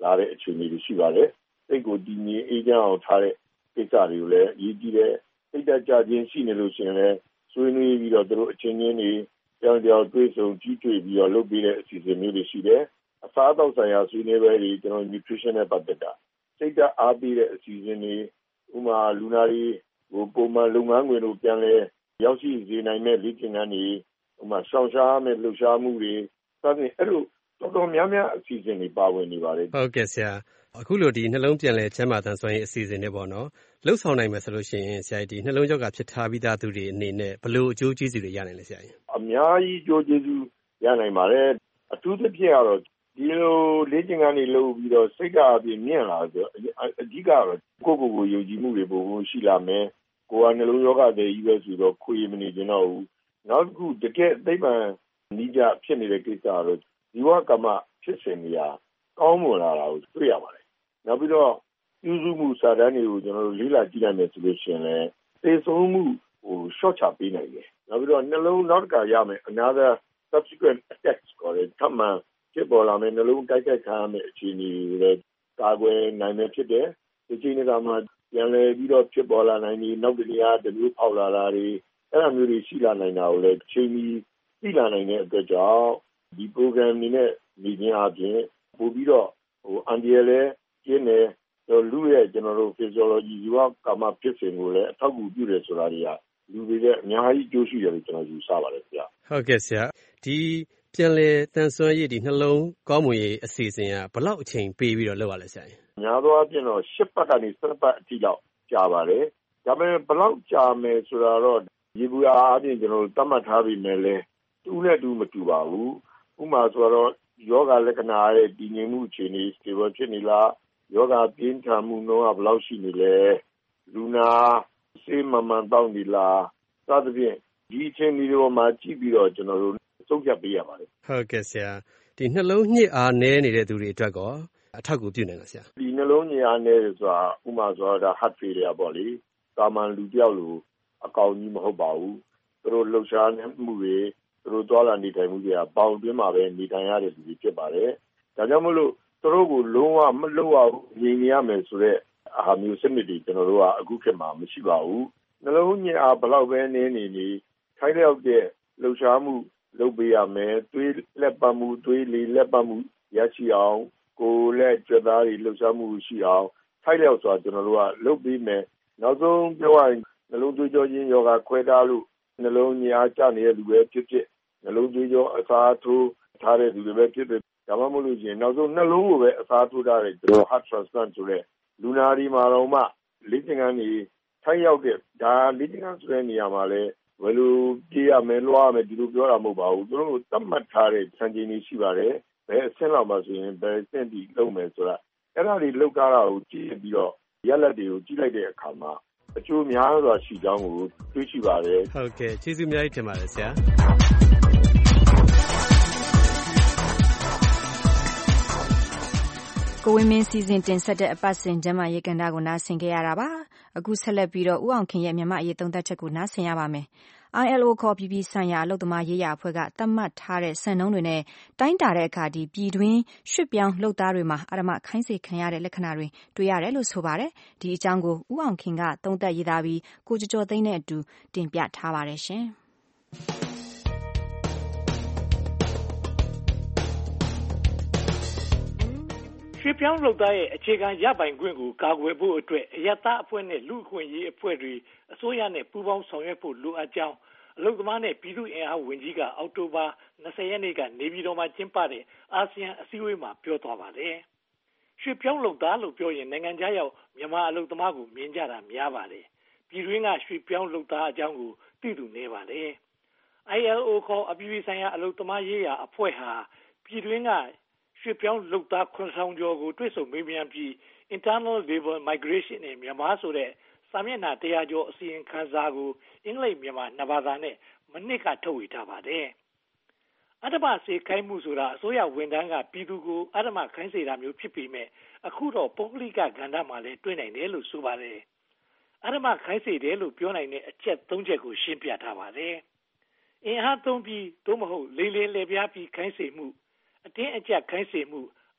လာတဲ့အခြေအနေတွေရှိပါတယ်စိတ်ကိုတည်ငြိမ်အေးချမ်းအောင်ထားတဲ့ကိစ္စတွေကိုလည်းအရေးကြီးတယ်စိတ်ဓာတ်ကြခြင်းရှိနေလို့ရှိရင်လည်းဆွေးနွေးပြီးတော့သူတို့အချင်းချင်းတွေကြောင်ကြောင်တွေ့ဆုံကြီးတွေ့ပြီးတော့လုပ်ပေးတဲ့အစီအစဉ်မျိုးတွေရှိတယ်အစားအသောက်ဆိုင်ရာဆွေးနွေးပွဲတွေကျွန်တော် nutrition နဲ့ပတ်သက်တာစိတ်ဓာတ်အားပေးတဲ့အစီအစဉ်တွေဥမာလူနာတွေဟိုပုံမှန်လုပ်ငန်းခွင်တို့ပြန်လဲရောက်ရှိစေနိုင်မဲ့လေ့ကျင့်ခန်းတွေဥမာရှောင်ရှားမဲ့လှုပ်ရှားမှုတွေစသဖြင့်အဲ့လိုတော်တော်များများအစီအစဉ်တွေပါဝင်နေပါတယ်ဟုတ်ကဲ့ဆရာအခုလိုဒီနှလုံးပြန်လဲကျန်းမာသန်စွမ်းရေးအစီအစဉ်တွေပေါ့နော်လှုပ်ဆောင်နိုင်မယ်ဆိုလို့ရှိရင်ဆရာဒီနှလုံးရောဂါဖြစ်ထားပြီးသားသူတွေအနေနဲ့ဘယ်လိုအကျိုးကျေးဇူးတွေရနိုင်လဲဆရာကြီးအများကြီးအကျိုးကျေးဇူးရနိုင်ပါတယ်အထူးသဖြင့်ကတော့ဒီလိုလေ့ကျင့်ခန်းတွေလုပ်ပြီးတော့စိတ်ဓာတ်အပြင်မြင့်လာဆိုအဓိကတော့ကိုယ့်ကိုယ်ကိုယုံကြည်မှုတွေပို့ရှိလာမယ်ကိုယ်ကနှလုံးရောဂါတွေကြီးပဲဆိုတော့ခွေမနေကြတော့ဘူးနောက်တစ်ခုတကယ်သိပ္ပံနိကြဖြစ်နေတဲ့ကိစ္စကတော့ဇီဝကမ္မဖြစ်စဉ်တွေဟာကောင်းမွန်လာတာကိုတွေ့ရပါတယ်နောက်ပြီးတော့ပြုစုမှုစာတမ်းတွေကိုကျွန်တော်တို့လေ့လာကြည့်နိုင်မယ်ဆိုလို့ရှိရင်လည်းသေဆုံးမှုဟို short ချပေးနိုင်တယ်နောက်ပြီးတော့နှလုံးနောက်တစ်ခါရမယ် another subsequent attacks ကိုလည်းထပ်မံဖြစ်ပေါ်လာမယ်နှလုံးတိုက်ခိုက်ခံရမယ့်အခြေအနေတွေလည်းကာကွယ်နိုင်မယ်ဖြစ်တယ်ဒီချိန်ကမှပြန်လည်ပြီးတော့ဖြစ်ပေါ်လာနိုင်ပြီးနောက်တနည်းအားတမျိုးပေါက်လာတာတွေအဲ့လိုမျိုးတွေရှိလာနိုင်တာကိုလည်းချိန်ပြီးသိလာနိုင်တဲ့အတွက်ကြောင့်ဒီ program တွေနဲ့နေခြင်းအပြင်ပို့ပြီးတော့ဟိုအန်ဒီရယ်လည်းကျင်းတယ်လူရဲ့ကျွန်တော်တို့ physiology ဇီဝကမ္မဖြစ်စဉ်ကိုလည်းအထောက်အကူပြုတယ်ဆိုတာတွေကလူတွေရဲ့အများကြီးကြိုးရှိတယ်လို့ကျွန်တော်ယူဆပါတယ်ဗျာဟုတ်ကဲ့ဆရာဒီပြန်လဲတန်ဆွမ်းရည်ဒီနှလုံးကောင်းမွန်ရေးအစီအစဉ်ကဘယ်လောက်အချိန်ပေးပြီးတော့လုပ်ရလဲဆရာများသောအားဖြင့်တော့၈ပတ်ကနေ၁၂ပတ်အထိလောက်ကြာပါတယ်ဒါပေမဲ့ဘယ်လောက်ကြာမယ်ဆိုတာတော့ရေဘူးအားအပြင်ကျွန်တော်တို့သတ်မှတ်ထားပြီးမယ်လဲတူနဲ့တူမတူပါဘူးဥပမာဆိုတော့ယောဂလက္ခဏာရဲ့တည်ငြိမ်မှုအခြေအနေ stable ဖြစ်နေလားယောဂပြင်းထန်မှုနှုန်းကဘယ်လောက်ရှိနေလဲလူနာစေးမမှန်တောင်းနေလားစသဖြင့်ဒီအချိန်ဒီလိုမှကြည့်ပြီးတော့ကျွန်တော်တို့သုံးဖြတ်ပေးရပါတယ်ဟုတ်ကဲ့ဆရာဒီနှလုံးညစ်အားနည်းနေတဲ့သူတွေအတွက်ကောအထောက်အကူပြုနိုင်လားဆရာဒီနှလုံးညစ်အားနည်းတယ်ဆိုတာဥပမာဆိုတော့ဒါ heart failure ပေါ့လေတာမန်လူတယောက်လိုအကောင်ကြီးမဟုတ်ပါဘူးသူတို့လှုပ်ရှားမှုတွေသူတို့သွားလာနေထိုင်မှုတွေကပေါင်တွင်းမှာပဲနေထိုင်ရတဲ့လူတွေဖြစ်ပါတယ်ဒါကြောင့်မလို့သူတို့ကိုလုံးဝမလုပ်အောင်ငြိမ်နေရမယ်ဆိုတော့အာမျိုးစနစ်တွေကျွန်တော်တို့ကအခုခေတ်မှာမရှိပါဘူးနှလုံးညစ်အားဘယ်လောက်ပဲနေနေနေထိုင်လျောက်တဲ့လှုပ်ရှားမှုလုပ်ပေးရမယ်သွေးလက်ပတ်မှုသွေးလေလက်ပတ်မှုရရှိအောင်ကိုယ်လက်ကြွက်သားတွေလှုပ်ရှားမှုရှိအောင်ထိုင်လျောက်ဆိုတာကျွန်တော်တို့ကလုပ်ပေးမယ်နောက်ဆုံးပြောရရင်နှလုံးသွေးကြောချင်းယောဂခွဲထားလို့နှလုံးညစ်အားကျနေတဲ့လူပဲဖြစ်ဖြစ်နှလုံးသွေးကြောအစာထိုးထားတဲ့လူတွေပဲဖြစ်ဖြစ်ဒါမှမဟုတ်လို့ရှိရင်နောက်ဆုံးနှလုံးကိုပဲအစားထိုးထားတဲ့ကျွန်တော် heart transplant ဆိုတဲ့လူနာဒီမှာတော့မှလေ့ကျင့်ခန်းတွေထိုင်ရောက်တဲ့ဒါလေ့ကျင့်ခန်းဆိုတဲ့နေရာမှာလဲဘယ်လိုပြေးရမယ်လွှားရမယ်ဒီလိုပြောတာမဟုတ်ပါဘူးသူတို့သတ်မှတ်ထားတဲ့စံချိန်တွေရှိပါတယ်ဘယ်အဆင့်လောက်မှဆိုရင်ဘယ်အဆင့်ဒီလုပ်မယ်ဆိုတာအဲ့ဒါတွေလောက်ကားတာကိုကြည့်ပြီးတော့ရက်လက်တွေကိုကြည့်လိုက်တဲ့အခါမှာအကျိုးများစွာရှိကြောင်းကိုတွေ့ရှိပါတယ်ဟုတ်ကဲ့ကျေးဇူးအများကြီးတင်ပါတယ်ဆရာကိုဝင်းမင်းစီစဉ်တင်ဆက်တဲ့အပတ်စဉ်ကျမ်းမာရေးကဏ္ဍကိုနားဆင်ခဲ့ရတာပါအခုဆက်လက်ပြီးတော့ဦးအောင်ခင်ရဲ့မြန်မာအရေးသုံးသပ်ချက်ကိုနားဆင်ရပါမယ် I L O ခေါ်ပြည်ပြည်ဆိုင်ရာအလုပ်သမားရေးရာအဖွဲ့ကသတ်မှတ်ထားတဲ့စံနှုန်းတွေနဲ့တိုင်းတာတဲ့အခါဒီပြည်တွင်းရွှေ့ပြောင်းလုပ်သားတွေမှာအဓမ္မခိုင်းစေခံရတဲ့လက္ခဏာတွေတွေ့ရတယ်လို့ဆိုပါတယ်ဒီအကြောင်းကိုဦးအောင်ခင်ကသုံးသပ်ရေးသားပြီးကိုကျော်ကျော်သိန်းနဲ့အတူတင်ပြထားပါတယ်ရှင်ရွှေ့ပြောင်းလုပ်သားရဲ့အခြေခံရပိုင်ခွင့်ကိုကာကွယ်ဖို့အတွက်အယက်သားအဖွဲ့နဲ့လူ့အခွင့်အရေးအဖွဲ့တွေအစိုးရနဲ့ပူးပေါင်းဆောင်ရွက်ဖို့လိုအပ်ကြောင်းအလုပ်သမားနဲ့ပြည်သူ့အင်အားဝန်ကြီးကအောက်တိုဘာ၂၀ရက်နေ့ကနေပြည်တော်မှာကျင်းပတဲ့အာဆီယံအစည်းအဝေးမှာပြောသွားပါတယ်။ရွှေ့ပြောင်းလုပ်သားလို့ပြောရင်နိုင်ငံခြားရောက်မြန်မာအလုပ်သမားကိုမြင်ကြတာများပါတယ်။ပြည်တွင်းကရွှေ့ပြောင်းလုပ်သားအကြောင်းကိုသိသူနည်းပါတယ်။ I L O ခေါ်အပြည်ပြည်ဆိုင်ရာအလုပ်သမားရေးရာအဖွဲ့ဟာပြည်တွင်းကရွှေ့ပြောင်းလုပ်သားခွန်ဆောင်ကျော်ကိုတွေ့ဆုံမေးမြန်းပြီး Internal Labor Migration နဲ့မြန်မာဆိုတဲ့စာမျက်နှာတရာကျော်အစီရင်ခံစာကိုအင်္ဂလိပ်မြန်မာနှစ်ဘာသာနဲ့မနှစ်ကထုတ်ဝေထားပါတယ်။အဓမ္မစေခိုင်းမှုဆိုတာအစိုးရဝန်ထမ်းကပြည်သူကိုအဓမ္မခိုင်းစေတာမျိုးဖြစ်ပေမဲ့အခုတော့ပုဂ္ဂလိကကဏ္ဍမှာလည်းတွေ့နိုင်တယ်လို့ဆိုပါတယ်။အဓမ္မခိုင်းစေတယ်လို့ပြောနိုင်တဲ့အချက်သုံးချက်ကိုရှင်းပြထားပါတယ်။အင်အားသုံးပြီးသို့မဟုတ်လိမ်လည်လှည့်ပြားပြီးခိုင်းစေမှုအတင်းအကျပ်ခိုင်းစေမှု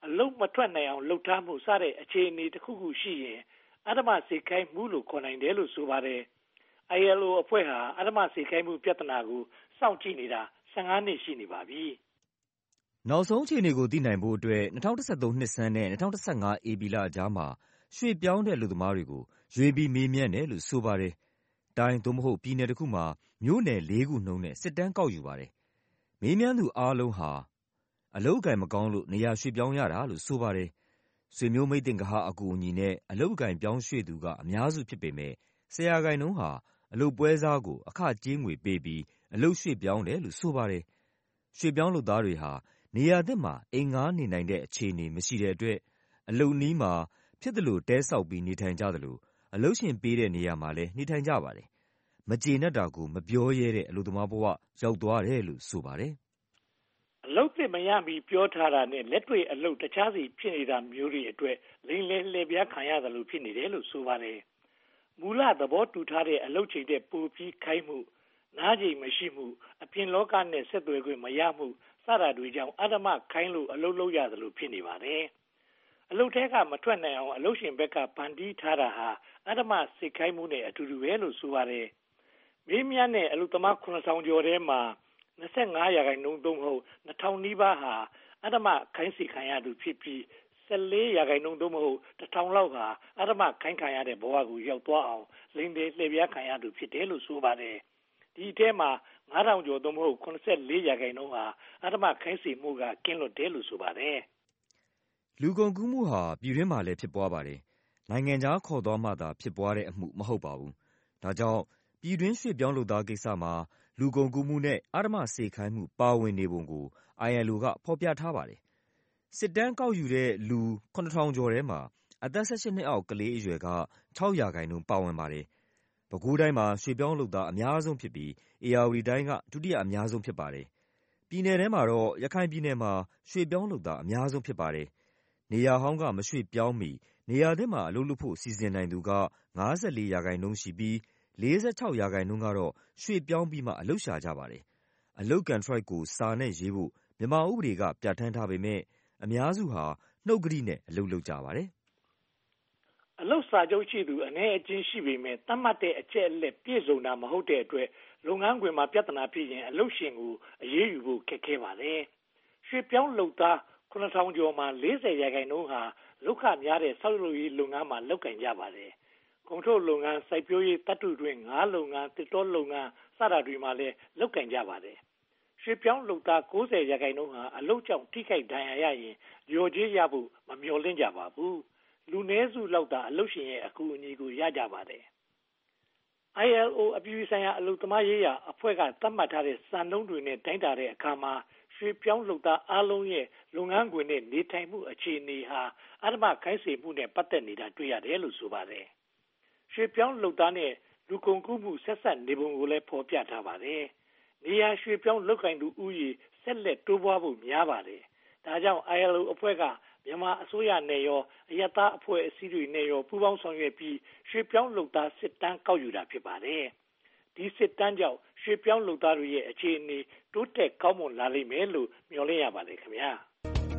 အလုံးမထွက်နိုင်အောင်လှုပ်ထားမှုစတဲ့အခြေအနေတစ်ခုခုရှိရင်အဓမ္မစေခိုင်းမှုလို့ခေါ်နိုင်တယ်လို့ဆိုပါတယ်။ I L O အဖွဲ့ဟာအဓမ္မစေခိုင်းမှုပြဿနာကိုစောင့်ကြည့်နေတာဆယ်ငါးနှစ်ရှိနေပါပြီ။နောက်ဆုံးအခြေအနေကိုသိနိုင်ဖို့အတွက်၂၀၁၃နှစ်ဆန်းနဲ့၂၀၁၅ဧပြီလကြားမှာရွှေ့ပြောင်းတဲ့အလုပ်သမားတွေကိုရွေးပြီးမေးမြန်းတယ်လို့ဆိုပါတယ်။တိုင်းသို့မဟုတ်ပြည်နယ်တစ်ခုမှာမြို့နယ်လေးခုနှုန်းနဲ့စစ်တမ်းကောက်ယူပါတယ်။မေးမြန်းသူအားလုံးဟာအလုပ်အကိုင်မကောင်းလို့နေရာရွှေ့ပြောင်းရတာလို့ဆိုပါတယ်။ဆွေမျိုးမိတ်သင်္ဂဟအကူအညီနဲ့အလုပ်အကိုင်ပြောင်းရွှေ့သူကအများစုဖြစ်ပေမဲ့ဆယ်ရာခိုင်နှုန်းဟာအလုပ်ပွဲစားကိုအခကြေးငွေပေးပြီးအလုပ်ရွှေ့ပြောင်းတယ်လို့ဆိုပါတယ်။ရွှေ့ပြောင်းလုပ်သားတွေဟာနေရာသစ်မှာအိမ်ငှားနေနိုင်တဲ့အခြေအနေမရှိတဲ့အတွက်အလုပ်နည်းမှာဖြစ်သလိုတဲဆောက်ပြီးနေထိုင်ကြသလိုအလုပ်ရှင်ပေးတဲ့နေရာမှာလည်းနေထိုင်ကြပါတယ်။မကျေနပ်တာကိုမပြောရဲတဲ့အလုပ်သမားဘဝရောက်သွားတယ်လို့ဆိုပါတယ်။အလုပ်သစ်မရမီပြောထားတာနဲ့လက်တွေ့အလုပ်တခြားစီဖြစ်နေတာမျိုးတွေအတွက်လိမ်လည်လှည့်ပြားခံရတယ်လို့ဖြစ်နေတယ်လို့ဆိုပါတယ်။မူလသဘောတူထားတဲ့အလုပ်ချိန်တဲ့ပိုပြီးခိုင်းမှုနားချိန်မရှိမှုအပြင်လောကနဲ့ဆက်သွယ်ခွင့်မရမှုစတာတွေကြောင့်အဓမ္မခိုင်းလို့အလုပ်လုပ်ရတယ်လို့ဖြစ်နေပါတယ်။အလုပ်ထဲကမထွက်နိုင်အောင်အလုပ်ရှင်ဘက်ကဗန်တီးထားတာဟာအဓမ္မစိတ်ခိုင်းမှုနဲ့အတူတူပဲလို့ဆိုပါတယ်။မင်းများနဲ့အလုပ်သမားခုနှစ်ထောင်ကျော်ထဲမှာ၂၅ရာခိုင်နှုန်းသုံးဟုတ်နှစ်ထောင်နီးပါးဟာအဓမ္မခိုင်းစေခံရသူဖြစ်ပြီး၁၄ရာခိုင်နှုန်းသုံးဟုတ်တစ်ထောင်လောက်ဟာအဓမ္မခိုင်းခံရတဲ့ဘဝကိုရောက်သွားအောင်လိမ်လည်လှည့်ပြားခံရသူဖြစ်တယ်လို့ဆိုပါတယ်။ဒီအထဲမှာငါးထောင်ကျော်သုံးဟုတ်၇၄ရာခိုင်နှုန်းဟာအဓမ္မခိုင်းစေမှုကကင်းလွတ်တယ်လို့ဆိုပါတယ်။လူကုန်ကူးမှုဟာပြည်တွင်းမှာလည်းဖြစ်ပွားပါတယ်။နိုင်ငံခြားခေါ်သွားမှသာဖြစ်ပွားတဲ့အမှုမဟုတ်ပါဘူး။ဒါကြောင့်ပြည်တွင်းရွှေ့ပြောင်းလုပ်သားကိစ္စမှာလူကုန်ကူးမှုနဲ့အဓမ္မစေခိုင်းမှုပါဝင်နေပုံကို I L O ကဖော်ပြထားပါတယ်။စစ်တမ်းကောက်ယူတဲ့လူခုနှစ်ထောင်ကျော်ထဲမှာအသက်၁၈နှစ်အောက်ကလေးအရွယ်က၆ရာခိုင်နှုန်းပါဝင်ပါတယ်။ပဲခူးတိုင်းမှာရွှေ့ပြောင်းလုပ်သားအများဆုံးဖြစ်ပြီးဧရာဝတီတိုင်းကဒုတိယအများဆုံးဖြစ်ပါတယ်။ပြည်နယ်ထဲမှာတော့ရခိုင်ပြည်နယ်မှာရွှေ့ပြောင်းလုပ်သားအများဆုံးဖြစ်ပါတယ်။နေရာဟောင်းကမရွှေ့ပြောင်းမီနေရာသစ်မှာအလုပ်လုပ်ဖို့စီစဉ်နိုင်သူက၅၄ရာခိုင်နှုန်းရှိပြီး၄၆ရာခိုင်နှုန်းကတော့ရွှေ့ပြောင်းပြီးမှအလုပ်ရှာကြပါတယ်။အလုပ်ကန်ထရိုက်ကိုစာနဲ့ရေးဖို့မြန်မာဥပဒေကပြဋ္ဌာန်းထားပေမဲ့အများစုဟာနှုတ်ကတိနဲ့အလုပ်လုပ်ကြပါတယ်။အလုပ်စာချုပ်ရှိသူအနေအချင်းရှိပေမဲ့သတ်မှတ်တဲ့အချက်အလက်ပြည့်စုံတာမဟုတ်တဲ့အတွက်လုပ်ငန်းခွင်မှာပြဿနာဖြစ်ရင်အလုပ်ရှင်ကိုအရေးယူဖို့ခက်ခဲပါတယ်။ရွှေ့ပြောင်းလုပ်သားခုနှစ်ထောင်ကျော်မှာ၄၀ရာခိုင်နှုန်းဟာလောက်ခများတဲ့ဆောက်လုပ်ရေးလုပ်ငန်းမှာလုပ်ကင်ကြပါတယ်။ကုန်ထုတ်လုပ်ငန်းစိုက်ပျိုးရေးတတ်တူတွင်ငါးလုပ်ငန်းတစ်တောလုပ်ငန်းစတာတွေမှာလည်းလုပ်ကင်ကြပါတယ်။ရွှေ့ပြောင်းလုပ်သား၉၀ရာခိုင်နှုန်းဟာအလုပ်ကြောင့်ထိခိုက်ဒဏ်ရာရရင်လျော်ကြေးရဖို့မမျှော်လင့်ကြပါဘူး။လူနည်းစုလောက်သာအလုပ်ရှင်ရဲ့အကူအညီကိုရကြပါတယ်။ I L O အပြည်ပြည်ဆိုင်ရာအလုပ်သမားရေးရာအဖွဲ့ကသတ်မှတ်ထားတဲ့စံနှုန်းတွေနဲ့တိုင်းတာတဲ့အခါမှာရွှေ့ပြောင်းလုပ်သားအလုံးရဲ့လုပ်ငန်းခွင်နဲ့နေထိုင်မှုအခြေအနေဟာအဓမ္မခိုင်းစေမှုနဲ့ပတ်သက်နေတာတွေ့ရတယ်လို့ဆိုပါတယ်။ရွှေ့ပြောင်းလုပ်သားနဲ့လူကုန်ကူးမှုဆက်ဆက်နေပုံကိုလည်းဖော်ပြထားပါတယ်။နေရာရွှေ့ပြောင်းလုပ်ကိုင်သူဥယျာဉ်ဆက်လက်တိုးပွားဖို့များပါတယ်။ဒါကြောင့် I L O အဖွဲ့ကမြန်မာအစိုးရနဲ့ရောအရပ်သားအဖွဲ့အစည်းတွေနဲ့ရောပူးပေါင်းဆောင်ရွက်ပြီးရွှေ့ပြောင်းလုပ်သားစစ်တမ်းကောက်ယူတာဖြစ်ပါတယ်။ဒီစစ်တမ်းကြောင့်ရွှေ့ပြောင်းလုပ်သားတွေရဲ့အခြေအနေတိုးတက်ကောင်းမွန်လာလိမ့်မယ်လို့မျှော်လင့်ရပါတယ်ခင်ဗျာ။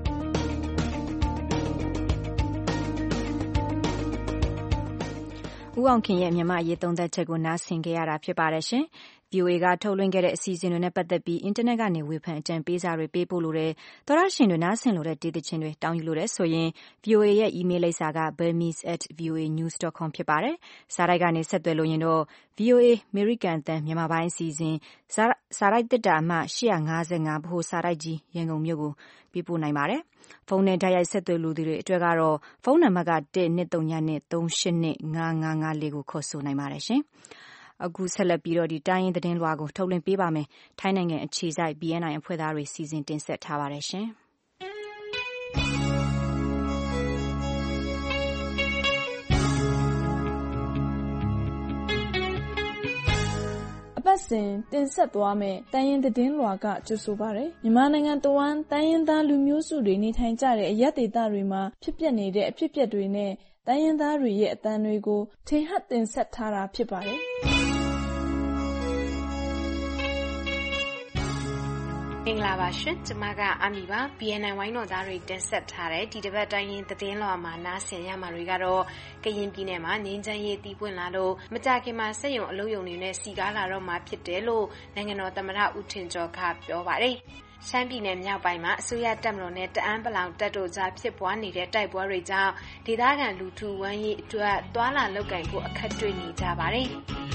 ဦးအောင်ခင်ရဲ့မြန်မာရေးသုံးသက်ချက်ကိုနားဆင်ကြရတာဖြစ်ပါတယ်ရှင်။ V O A ကထုတ်လွှင့်ခဲ့တဲ့အစီအစဉ်တွေနဲ့ပတ်သက်ပြီးအင်တာနက်ကနေဝေဖန်အကြံပေးစာတွေပေးပို့လို့တဲ့သောရရှင်တွေနားဆင်လို့တဲ့ဒေသချင်းတွေတောင်းယူလို့တဲ့ဆိုရင် V O A ရဲ့ email လိပ်စာက burmese at voa news dot com ဖြစ်ပါတယ်။စာရိုက်ကနေဆက်သွယ်လို့ရင်တော့ V O A အမေရိကန်အသံမြန်မာပိုင်းအစီအစဉ်စာရိုက်တစ်တာအမှရှစ်၅၅ဗဟိုစာရိုက်ကြီးရန်ကုန်မြို့ကိုပေးပို့နိုင်ပါတယ်။ဖုန်းနဲ့တိုက်ရိုက်ဆက်သွယ်လို့သူတွေအတွက်ကတော့ဖုန်းနံပါတ်ကone two three two three eight two five five fourကိုခေါ်ဆိုနိုင်ပါတယ်ရှင်။အခုဆက်လက်ပြီးတော့ဒီတိုင်းရင်းသတင်းလွှာကိုထုတ်လွှင့်ပေးပါမယ်။ထိုင်းနိုင်ငံအခြေစိုက် B N I အဖွဲ့သားတွေစီစဉ်တင်ဆက်ထားပါတယ်ရှင်။အပတ်စဉ်တင်ဆက်သွားမယ့်တိုင်းရင်းသတင်းလွှာကကြိုဆိုပါရယ်မြန်မာနိုင်ငံတဝန်းတိုင်းရင်းသားလူမျိုးစုတွေနေထိုင်ကြတဲ့အရပ်ဒေသတွေမှာဖြစ်ပျက်နေတဲ့အဖြစ်အပျက်တွေနဲ့တိုင်းရင်းသားတွေရဲ့အသံတွေကိုထင်ဟပ်တင်ဆက်ထားတာဖြစ်ပါတယ်။မင်္ဂလာပါရှင်ကျမကအမီပါ B N N ဝိုင်းတော်သားတွေတင်ဆက်ထားတဲ့ဒီတစ်ပတ်တိုင်းရင်းသတင်းလွှာမှာနားဆင်ရမှာတွေကတော့ကရင်ပြည်နယ်မှာငြိမ်းချမ်းရေးတည်ပွင့်လာလို့မကြခင်မှာစက်ရုံအလုပ်ရုံတွေနဲ့စီကားလာတော့မှာဖြစ်တယ်လို့နိုင်ငံတော်သမ္မတဦးထင်ကျော်ကပြောပါတယ်ရှမ်းပြည်နယ်မြောက်ပိုင်းမှာအစိုးရတပ်မတော်နဲ့တအန်းပလောင်တပ်တို့ကြားဖြစ်ပွားနေတဲ့တိုက်ပွဲတွေကြောင့်ဒေသခံလူထုဝမ်းရေးအတွက်သွာလာလုပ်ကင်ဖို့အခက်တွေ့နေကြပါတယ်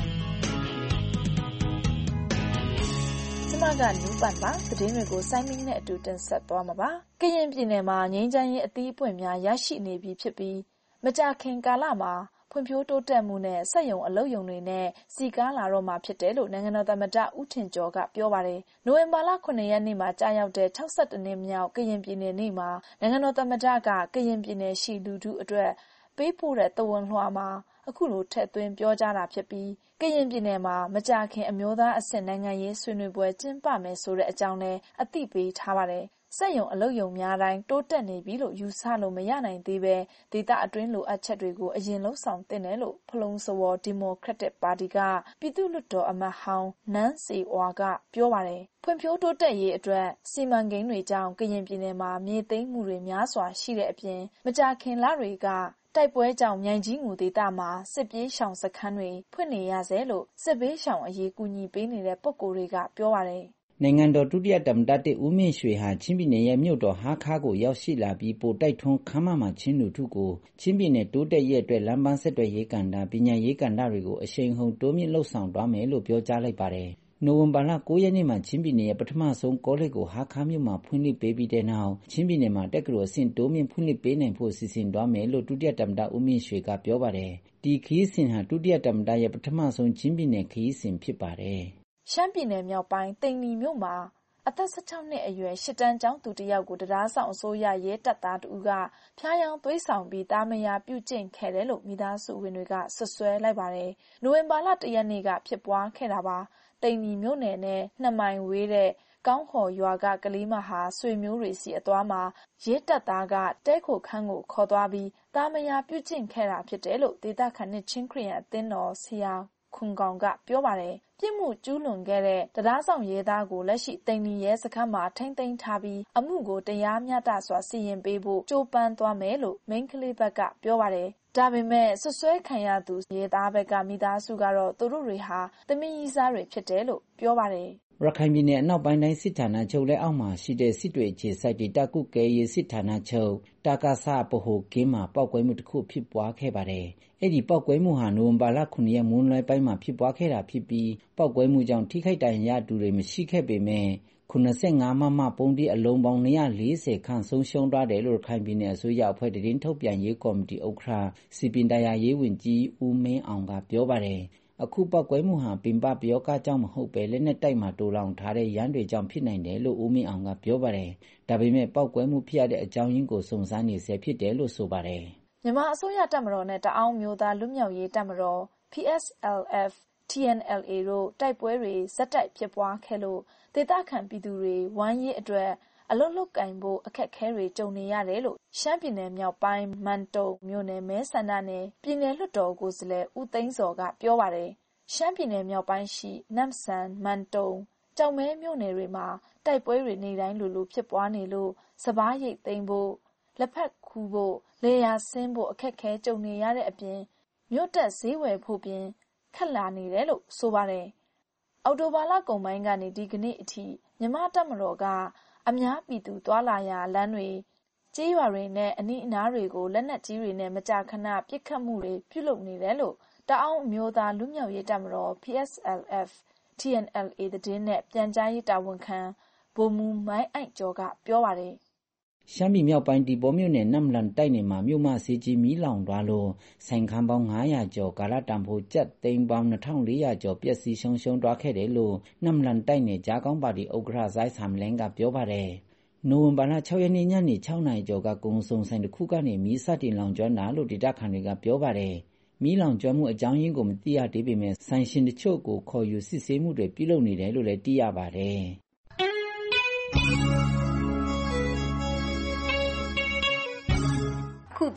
ကျမကလူပန်ပါသတင်းတွေကိုစိုင်းမင်းနဲ့အတူတင်ဆက်သွားမှာပါကရင်ပြည်နယ်မှာငြိမ်းချမ်းရေးအသီးအပွင့်များရရှိနေပြီဖြစ်ပြီးမကြာခင်ကာလမှာဖွံ့ဖြိုးတိုးတက်မှုနဲ့စက်ရုံအလုပ်ရုံတွေနဲ့စီကားလာတော့မှာဖြစ်တယ်လို့နိုင်ငံတော်သမ္မတဦးထင်ကျော်ကပြောပါတယ်နိုဝင်ဘာလခုနှစ်ရက်နေ့မှာကြာရောက်တဲ့၆၁နှစ်မြောက်ကရင်ပြည်နယ်နေ့မှာနိုင်ငံတော်သမ္မတကကရင်ပြည်နယ်ရှိလူထုအတွက်ပေးပို့တဲ့သဝန်လွှာမှာအခုလိုထည့်သွင်းပြောကြားတာဖြစ်ပြီးကရင်ပြည်နယ်မှာမကြာခင်အမျိုးသားအဆင့်နိုင်ငံရေးဆွေးနွေးပွဲကျင်းပမယ်ဆိုတဲ့အကြောင်းလည်းအသိပေးထားပါတယ်။စက်ရုံအလုပ်ရုံများတိုင်းတိုးတက်နေပြီလို့ယူဆလို့မရနိုင်သေးပဲဒေသအတွင်းလိုအပ်ချက်တွေကိုအရင်လုံးဆောင်တင်တယ်လို့ဖလုံစဝေါ်ဒီမိုကရက်တစ်ပါတီကပြည်သူ့လွှတ်တော်အမတ်ဟောင်းနန်းစီဝါကပြောပါတယ်။ဖွံ့ဖြိုးတိုးတက်ရေးအတွက်စီမံကိန်းတွေကြောင့်ကရင်ပြည်နယ်မှာမြေသိမ်းမှုတွေများစွာရှိတဲ့အပြင်မကြာခင်လတွေကတိုက်ပွဲကြောင့်မြိုင်ကြီးငူဒေသမှာစစ်ပြေးရှောင်စခန်းတွေဖွင့်နေရဆဲလို့စစ်ဘေးရှောင်အရေးကူညီပေးနေတဲ့ပုဂ္ဂိုလ်တွေကပြောပါတယ်။နိုင်ငံတော်ဒုတိယသမ္မတတစ်ဦးမြင့်ရွှေဟာချင်းပြည်နယ်ရဲ့မြို့တော်ဟားခါးကိုရောက်ရှိလာပြီးပိုတိုက်ထွန်းခမ်းမမှာချင်းလူထုကိုချင်းပြည်နယ်တိုးတက်ရေးအတွက်လမ်းပန်းဆက်သွယ်ရေးကဏ္ဍပညာရေးကဏ္ဍတွေကိုအရှိန်ဟုန်တိုးမြင့်လှုပ်ဆောင်သွားမယ်လို့ပြောကြားလိုက်ပါတယ်။နိုဝင်ဘာလ၉ရက်နေ့မှာချင်းပြည်နယ်ရဲ့ပထမဆုံးကောလိပ်ကိုဟားခါးမြို့မှာဖွင့်လှစ်ပေးပြီးတဲ့နောက်ချင်းပြည်နယ်မှာတက္ကသိုလ်အဆင့်တိုးမြင့်ဖွင့်လှစ်ပေးနိုင်ဖို့စီစဉ်သွားမယ်လို့ဒုတိယသမ္မတဦးမြင့်ရွှေကပြောပါတယ်။ဒီခရီးစဉ်ဟာဒုတိယသမ္မတရဲ့ပထမဆုံးချင်းပြည်နယ်ခရီးစဉ်ဖြစ်ပါတယ်။ရှမ်းပြည်နယ်မြောက်ပိုင်းတိန်နီမြို့မှာအသက်၁၆နှစ်အရွယ်ရှစ်တန်းကျောင်းသူတစ်ယောက်ကိုတရားဆောင်အစိုးရရဲတပ်သားတူကဖျားယောင်းသွေးဆောင်ပြီးတာမယာပြုကျင့်ခဲ့တယ်လို့မိသားစုဝင်တွေကဆွဆွဲလိုက်ပါတယ်။နိုဝင်ဘာလတစ်ရက်နေ့ကဖြစ်ပွားခဲ့တာပါ။တိန်နီမြို့နယ်နဲ့နှစ်မိုင်ဝေးတဲ့ကောင်းခေါ်ရွာကကလေးမဟာဆွေမျိုးတွေစီအသွားမှာရဲတပ်သားကတဲခိုခန်းကိုခေါ်သွားပြီးတာမယာပြုကျင့်ခဲ့တာဖြစ်တယ်လို့ဒေသခံနှစ်ချင်းခရီးယန်အသင်းတော်ဆရာခွန်ကောင်ကပြောပါတယ်။ပြစ်မှုကျူးလွန်ခဲ့တဲ့တရားဆောင်ရဲသားကိုလက်ရှိတိန်နီရဲစခန်းမှာထိန်းသိမ်းထားပြီးအမှုကိုတရားမျှတစွာစီရင်ပေးဖို့ကြိုးပမ်းသွားမယ်လို့မိန်းကလေးဘက်ကပြောပါတယ်။ဒါပေမဲ့ဆွဆွဲခံရသူရဲသားဘက်ကမိသားစုကတော့သူတို့တွေဟာသမီးကြီးစားတွေဖြစ်တယ်လို့ပြောပါတယ်။ရခိုင်ပြည်နယ်အနောက်ပိုင်းတိုင်းစစ်ဌာနချုပ်လက်အောက်မှာရှိတဲ့စစ်တွေအခြေစိုက်ဒေသကုကဲရေးစစ်ဌာနချုပ်တာကာဆာပဟိုကင်းမှာပောက်ကွဲမှုတစ်ခုဖြစ်ပွားခဲ့ပါတယ်။အဲ့ဒီပောက်ကွဲမှုဟာနိုဝင်ဘာလခုနှစ်ရက်မွန်းလွဲပိုင်းမှာဖြစ်ပွားခဲ့တာဖြစ်ပြီးပောက်ကွဲမှုကြောင့်ထိခိုက်ဒဏ်ရာရသူတွေမရှိခဲ့ပေမဲ့ခုနှစ်ငါးမမပုံတီအလုံးပေါင်း၂၄၀ခန့်ဆုံးရှုံးသွားတယ်လို့ရခိုင်ပြည်နယ်အစိုးရအဖွဲ့တရင်ထုတ်ပြန်ရေးကော်မတီဥက္ကဋ္ဌစီပင်တရားရေးဝန်ကြီးဦးမင်းအောင်ကပြောပါတယ်။အခုပောက်ကွဲမှုဟာပင်ပပယောဂကြောင့်မဟုတ်ပဲလက်နက်တိုက်မှာတိုးလောင်ထားတဲ့ရန်တွေကြောင့်ဖြစ်နိုင်တယ်လို့ဦးမင်းအောင်ကပြောပါတယ်။ဒါပေမဲ့ပောက်ကွဲမှုဖြစ်ရတဲ့အကြောင်းရင်းကိုစုံစမ်းနေဆဲဖြစ်တယ်လို့ဆိုပါတယ်။မြန်မာအစိုးရတပ်မတော်နဲ့တအောင်းမျိုးသားလွတ်မြောက်ရေးတပ်မတော် P S L F T N L A တို့တိုက်ပွဲတွေဇက်တိုက်ဖြစ်ပွားခဲ့လို့ဒေသခံပြည်သူတွေဝမ်းရေးအတွက်အလုတ်လုတ်ကင်ဖို့အခက်ခဲတွေကြုံနေရတယ်လို့ရှမ်းပြည်နယ်မြောက်ပိုင်းမန်တုံမြို့နယ်မဲဆန္ဒနယ်ပြည်နယ်လွှတ်တော်ကိုယ်စားလှယ်ဦးသိန်းစောကပြောပါတယ်။ရှမ်းပြည်နယ်မြောက်ပိုင်းရှိနမ်ဆန်မန်တုံကြောင်မဲမြို့နယ်တွေမှာတိုက်ပွဲတွေနေတိုင်းလိုလိုဖြစ်ပွားနေလို့စပားရိတ်သိမ်းဖို့လက်ဖက်ခူးဖို့လေယာဆင်းဖို့အခက်ခဲကြုံနေရတဲ့အပြင်မြို့တက်ဈေးဝယ်ဖို့ပြင်ခက်လာနေတယ်လို့ဆိုပါတယ်။အော်တိုဘာလကုန်ပိုင်းကနေဒီကနေ့အထိမြန်မာတပ်မတော်ကအများပြည်သူသွာလာရာလမ်းတွေကြေးရွာတွေနဲ့အနီးအနားတွေကိုလက်နက်ကြီးတွေနဲ့မကြာခဏပစ်ခတ်မှုတွေပြုလုပ်နေတယ်လို့တအောင်းအမျိုးသားလူမျိုးရေးတပ်မတော် P S L F T N L A သတင်းနဲ့ပြန်ကြားရေးတာဝန်ခံဗိုလ်မှူးမိုင်းအိုက်ကျော်ကပြောပါတယ်။ရှမ်းပြည်မြောက်ပိုင်းဒီပေါ်မြို့နယ်နမ်လန်တိုက်နယ်မှာမြို့မဆေးကြီးမီးလောင်သွားလို့ဆိုင်ခန်းပေါင်း၅ရာကျော်ကာလတန်ဖိုးကျပ်သိန်းပေါင်း၂၄၀၀ကျော်ပျက်စီးဆုံးရှုံးသွားခဲ့တယ်လို့နမ်လန်တိုက်နယ်ကြားကောင်းပါတီဥက္ကဋ္ဌဇိုင်းဆမ်လင်းကပြောပါတယ်။နိုဝင်ဘာလ၆ရက်နေ့ညနေ၆နာရီကျော်ကကုံစုံဆိုင်တစ်ခုကနေမီးစတင်လောင်ကျွမ်းတာလို့ဒေသခံတွေကပြောပါတယ်။မီးလောင်ကျွမ်းမှုအကြောင်းရင်းကိုမသိရသေးပေမဲ့ဆိုင်ရှင်တချို့ကိုခေါ်ယူစစ်ဆေးမှုတွေပြုလုပ်နေတယ်လို့လည်းသိရပါတယ်။ခု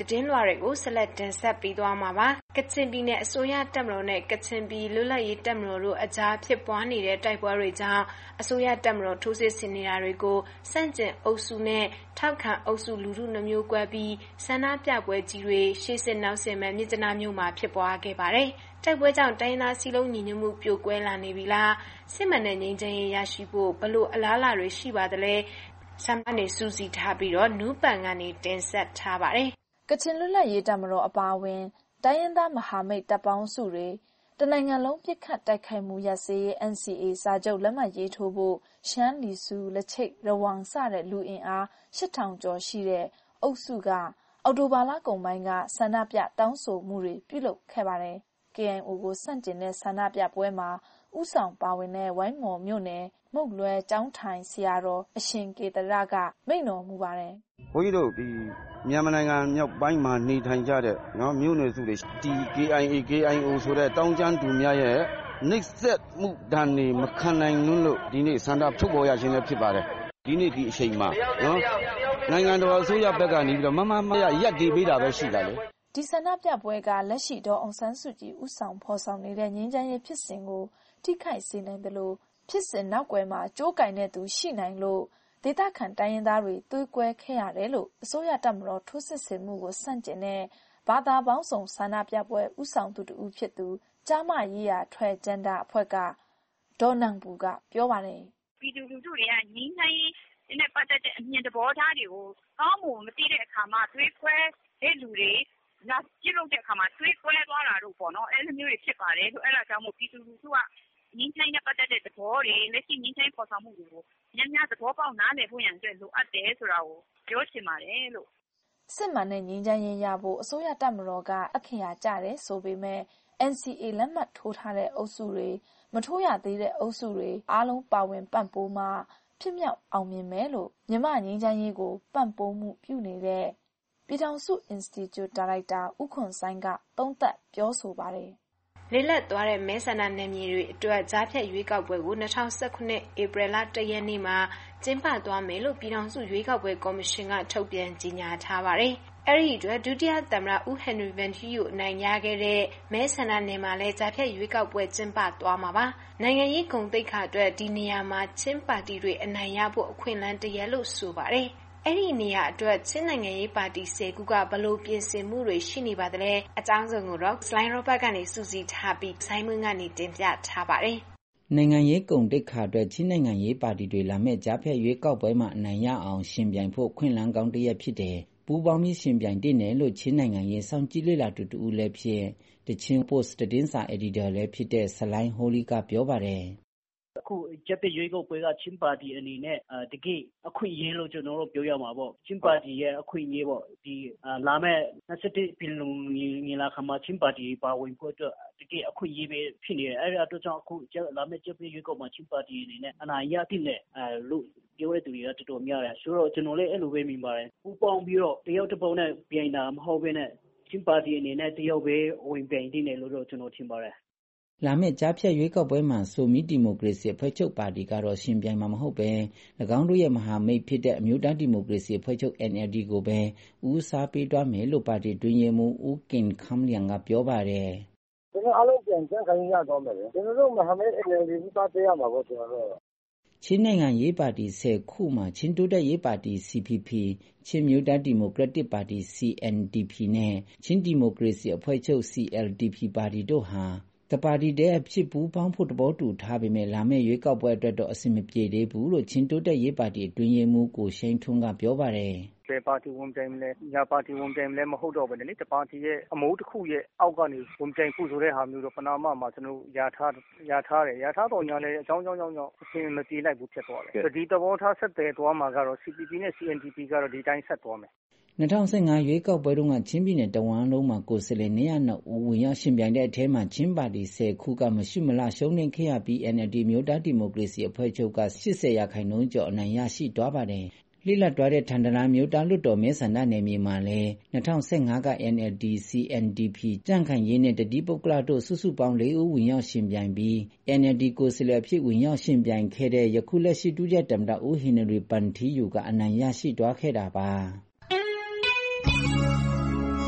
သတင်းလွှာတွေကိုဆက်လက်တင်ဆက်ပေးသွားမှာပါ။ကချင်ပြည်နယ်အစိုးရတပ်မတော်နဲ့ကချင်ပြည်လွတ်လပ်ရေးတပ်မတော်တို့အကြားဖြစ်ပွားနေတဲ့တိုက်ပွဲတွေကြောင့်အစိုးရတပ်မတော်ထိုးစစ်ဆင်နေတာတွေကိုစန့်ကျင်အုပ်စုနဲ့ထောက်ခံအုပ်စုလူထုနှမျိုးကွဲပြီးဆန္ဒပြပွဲကြီးတွေရှေ့စစ်နောက်စစ်မဲ့မြစ်တနာမြို့မှာဖြစ်ပွားခဲ့ပါတယ်။တိုက်ပွဲကြောင့်တိုင်းသားစည်းလုံးညီညွတ်မှုပြိုကွဲလာနေပြီလား။စစ်မှန်တဲ့ငြိမ်းချမ်းရေးရရှိဖို့ဘလို့အလားအလာတွေရှိပါသလဲ။ဆမ်မနေစူးစီးထားပြီးတော့နူးပန်ကနေတင်ဆက်ထားပါတယ်။ကချင်လွတ်လပ်ရေးတပ်မတော်အပါအဝင်တိုင်းရင်းသားမဟာမိတ်တပ်ပေါင်းစုတွေတနိုင်ငံလုံးပစ်ခတ်တိုက်ခိုက်မှုရပ်စဲရေး N C A စာချုပ်လက်မှတ်ရေးထိုးဖို့ရှမ်းလီဆူလက်ချိတ်ရဝမ်စတဲ့လူအင်အားရှစ်ထောင်ကျော်ရှိတဲ့အုပ်စုကအော်တိုဘာလကုန်ပိုင်းကဆန္ဒပြတောင်းဆိုမှုတွေပြုလုပ်ခဲ့ပါတယ်။ K I O ကိုစန့်ကျင်တဲ့ဆန္ဒပြပွဲမှာဥဆောင်ပါဝင်တဲ့ဝိုင်းမော်မြို့နယ်မုတ်လွဲကျောင်းထိုင်ဆရာတော်အရှင်ကေတရကမိန့်တော်မူပါတယ်။ဘုန်းကြီးတို့ဒီမြန်မာနိုင်ငံမြောက်ပိုင်းမှာနေထိုင်ကြတဲ့နော်မြို့နယ်စုတွေဒီ K I A K I O ဆိုတဲ့တောင်းကျမ်းသူများရဲ့နှိပ်စက်မှုဒဏ်တွေမခံနိုင်လို့ဒီနေ့ဆန္ဒထုတ်ပေါ်ရခြင်းလည်းဖြစ်ပါတယ်။ဒီနေ့ဒီအချိန်မှာနော်နိုင်ငံတော်အစိုးရဘက်ကနေပြီးတော့မမမရရက်တည်ပေးတာပဲရှိတာလေ။ဒီဆန္ဒပြပွဲကလက်ရှိတော့အောင်ဆန်းစုကြည်ဥဆောင်ဖော်ဆောင်နေတဲ့ငြိမ်းချမ်းရေးဖြစ်စဉ်ကိုထိခိုက်စေနိုင်တယ်လို့ဖြစ်စဉ်နောက်ွယ်မှာကြိုးကင်တဲ့သူရှိနိုင်လို့ဒေသခံတိုင်းရင်းသားတွေသွေးကွဲခဲ့ရတယ်လို့အစိုးရတပ်မတော်ထိုးစစ်ဆင်မှုကိုစန့်ကျင်တဲ့ဘာသာပေါင်းစုံဆန္ဒပြပွဲဥဆောင်သူတူဖြစ်သူကြားမရေးရာထွက်ကျန်းတာအဖွဲ့ကဒေါ်နန်ဘူကပြောပါတယ်။ပြည်သူလူထုတွေကငြိမ်းချမ်းရေးနဲ့ပတ်သက်တဲ့အမြင်သဘောထားတွေကိုကောင်းမှုမသိတဲ့အခါမှာသွေးကွဲတဲ့လူတွေလာကြည့်လို့တဲ့အခါမှာသွေးကွဲသွားတာတို့ပေါ့နော်အဲ့လိုမျိုးတွေဖြစ်ပါတယ်ဆိုအဲ့ဒါကြောင့်မို့ပြည်သူလူထုကငြိမ်းချမ်းရေးပတ်သက်တဲ့သဘောတွေလက်ရှိငြိမ်းချမ်းရေးပေါ်ဆောင်မှုတွေကိုများများသဘောပေါက်နားလည်ဖို့ရန်အတွက်လိုအပ်တယ်ဆိုတာကိုပြောချင်ပါတယ်လို့စစ်မှန်တဲ့ငြိမ်းချမ်းရေးရဖို့အစိုးရတပ်မတော်ကအခရာကြတယ်ဆိုပေမဲ့ N C A လက်မှတ်ထိုးထားတဲ့အုပ်စုတွေမထိုးရသေးတဲ့အုပ်စုတွေအားလုံးပါဝင်ပံ့ပိုးမှဖြစ်မြောက်အောင်မြင်မယ်လို့မြန်မာငြိမ်းချမ်းရေးကိုပံ့ပိုးမှုပြုနေတဲ့ပြည်ထောင်စု Institute ဒါရိုက်တာဦးခွန်ဆိုင်ကသုံးသပ်ပြောဆိုပါတယ်။လေးလက်သွားတဲ့မဲဆန္ဒနယ်မြေတွေအတွက်ကြားဖြတ်ရွေးကောက်ပွဲကို၂၀၁၇ဧပြီလ၁ရက်နေ့မှာကျင်းပသွားမယ်လို့ပြည်ထောင်စုရွေးကောက်ပွဲကော်မရှင်ကထုတ်ပြန်ကြေညာထားပါတယ်။အဲဒီအတွက်ဒုတိယသမ္မတဦးဟင်နရီဗန်ထီကိုအနိုင်ရခဲ့တဲ့မဲဆန္ဒနယ်မှာလည်းကြားဖြတ်ရွေးကောက်ပွဲကျင်းပသွားမှာပါ။နိုင်ငံရေးဂုဏ်သိက္ခာအတွက်ဒီနေရာမှာချင်းပါတီတွေအနိုင်ရဖို့အခွင့်အလမ်းတရက်လို့ဆိုပါတယ်။အဲ့ဒီနေရာအတွက်ချင်းနိုင်ငံရေးပါတီဆယ်ခုကဘလို့ပြင်ဆင်မှုတွေရှိနေပါသလဲအကြောင်းစုံကိုတော့ Slide Robert ကနေစူးစီးထားပြီးဆိုင်မွန်းကနေတင်ပြထားပါတယ်။နိုင်ငံရေးကုန်တိတ်ခါအတွက်ချင်းနိုင်ငံရေးပါတီတွေလာမဲ့ကြားဖြတ်ရွေးကောက်ပွဲမှာအနိုင်ရအောင်ရှင်ပြိုင်ဖို့ခွင့်လန်းကောင်းတရက်ဖြစ်တယ်။ပူးပေါင်းပြီးရှင်ပြိုင်တင်တယ်လို့ချင်းနိုင်ငံရေးစောင့်ကြည့်လေ့လာတူတူလည်းဖြစ်တချင်း post တင်းစာ editor လည်းဖြစ်တဲ့ဆလိုင်းဟိုလီကပြောပါတယ်။အခုဂျက်ပရွေးကောက်ပွဲကချင်းပါတီအနေနဲ့တကယ်အခွင့်အရေးလို့ကျွန်တော်တို့ပြောရမှာပေါ့ချင်းပါတီရဲ့အခွင့်အရေးပေါ့ဒီလာမဲ့၂၁ပြည်လုံးညီလာခံမှာချင်းပါတီပါဝင်ဖို့အတွက်တကယ်အခွင့်အရေးပဲဖြစ်နေတယ်အဲ့ဒါအတွက်ကြောင့်အခုလာမဲ့ဂျက်ပရွေးကောက်မှာချင်းပါတီအနေနဲ့အနာရတဲ့နဲ့လို့ပြောရတဲ့သူတွေကတော်တော်များတယ်ဆိုတော့ကျွန်တော်လည်းအဲ့လိုပဲမြင်ပါတယ်ပူပေါင်းပြီးတော့တယောက်တစ်ပုံနဲ့ပြိုင်တာမဟုတ်ဘဲနဲ့ချင်းပါတီအနေနဲ့တယောက်ပဲဝင်ပြိုင်နေတယ်လို့တော့ကျွန်တော်ထင်ပါတယ်လာမယ့်ကြားဖြတ်ရွေးကောက်ပွဲမှာဆိုမီဒီမိုကရေစီအဖွဲ့ချုပ်ပါတီကတော့ရှင်ပြိုင်မှာမဟုတ်ပဲ၎င်းတို့ရဲ့မဟာမိတ်ဖြစ်တဲ့အမျိုးသားဒီမိုကရေစီအဖွဲ့ချုပ် N L D ကိုပဲဦးစားပေးသွားမယ်လို့ပါတီတွင်ရေးမှူးဦးကင်ခမ်လျံကပြောပါတယ်။ကျွန်တော်အားလုံးပြန်ကြံခိုင်းရတော့မယ်လေ။ကျွန်တော်တို့မဟာမိတ် N L D ဦးစားပေးရမှာပေါ့ကျွန်တော်တို့ချင်းနိုင်ငံရေးပါတီဆယ်ခုမှာချင်းတိုးတက်ရေးပါတီ C P P ချင်းမျိုးသားဒီမိုကရက်တစ်ပါတီ C N D P နဲ့ချင်းဒီမိုကရေစီအဖွဲ့ချုပ် C L D P ပါတီတို့ဟာတပါတီတဲ့ဖြစ်ပူးပေါင်းဖို့တဘောတူထားပေမဲ့လာမယ့်ရွေးကောက်ပွဲအတွက်တော့အဆင်မပြေသေးဘူးလို့ချင်းတိုးတက်ရေးပါတီအတွင်းရေးမှူးကိုရှိန်ထွန်းကပြောပါတယ်။ဘယ်ပါတီဝင်ပြိုင်မလဲညာပါတီဝင်ပြိုင်မလဲမဟုတ်တော့ဘဲလေတပါတီရဲ့အမိုးတစ်ခုရဲ့အောက်ကနေဝင်ပြိုင်ဖို့ဆိုတဲ့ဟာမျိုးတော့ပနာမမှာကျွန်တော်ရထားရထားတယ်ရထားတော့ညာလဲအကြောင်းကြောင်းကြောင်းကြောင့်အဆင်မပြေလိုက်ဘူးဖြစ်သွားတယ်။ဒီသဘောထားဆက်တယ်သွားမှာကတော့ C P P နဲ့ C N D P ကတော့ဒီတိုင်းဆက်သွားမယ်၂၀၁၅ရွေးကောက်ပွဲတုန်းကချင်းပြည်နယ်တဝန်းလုံးမှာကိုယ်စားလှယ်၂၀၂ဦးဝင်ရောက်ရှင်ပြိုင်တဲ့အထဲမှာချင်းပါတီဆယ်ခုကမရှိမလားရှုံးနိမ့်ခဲ့ရပြီး N L D မျိုးသားဒီမိုကရေစီအဖွဲ့ချုပ်က၈၀ရာခိုင်နှုန်းကျော်အနိုင်ရရှိသွားပါတယ်။လိလတ်သွားတဲ့ထန်တလန်မျိုးသားလွှတ်တော်မဲဆန္ဒနယ်မြေမှာလည်း၂၀၁၅က N L D C N D P ကြံ့ခိုင်ရေးနဲ့တတိပုဂ္ဂလတို့စုစုပေါင်း၄ဦးဝင်ရောက်ရှင်ပြိုင်ပြီး N L D ကိုယ်စားလှယ်ဖြစ်ဝင်ရောက်ရှင်ပြိုင်ခဲ့တဲ့ယခုလက်ရှိဒုတိယသမ္မတဦးဟင်နရီပန်ထီယူကအနိုင်ရရှိသွားခဲ့တာပါ။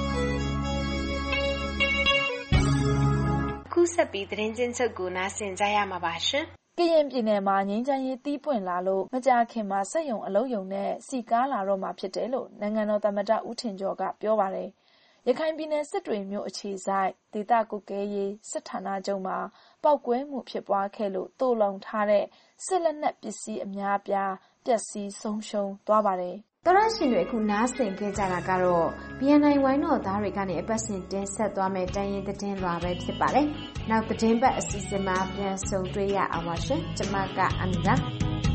ဆက်ပြီးသတင်းချင်းချုပ်ကိုနားဆင်ကြရမှာပါရှင်ကရင်ပြည်နယ်မှာငြိမ်းချမ်းရေးတီးပွင့်လာလို့မကြာခင်မှာစက်ရုံအလုပ်ရုံနဲ့စီကားလာတော့မှာဖြစ်တယ်လို့နိုင်ငံတော်သမ္မတဦးထင်ကျော်ကပြောပါတယ်။ရခိုင်ပြည်နယ်စစ်တွေမြို့အခြေဆိုင်ဒေသကွပ်ကဲရေးစစ်ဌာနချုပ်မှာပောက်ကွဲမှုဖြစ်ပွားခဲ့လို့တိုးလုံထားတဲ့စစ်လက်နက်ပစ္စည်းအများအပြားပျက်စီးဆုံးရှုံးသွားပါတယ်။တော်ရရှင်တွေအခုနားဆင်ခဲ့ကြတာကတော့ ဘီ အန် အိုင် ဝိုင်းတော်သားတွေကနေအပတ်စဉ်တင်ဆက်သွားမယ့်တိုင်းရင်းသတင်းလွှာပဲဖြစ်ပါတယ်။နောက်သတင်းပတ်အစီအစဉ်မှာပြန်ဆုံတွေ့ရအောင်ပါရှင်။ကျွန်မကအမီပါ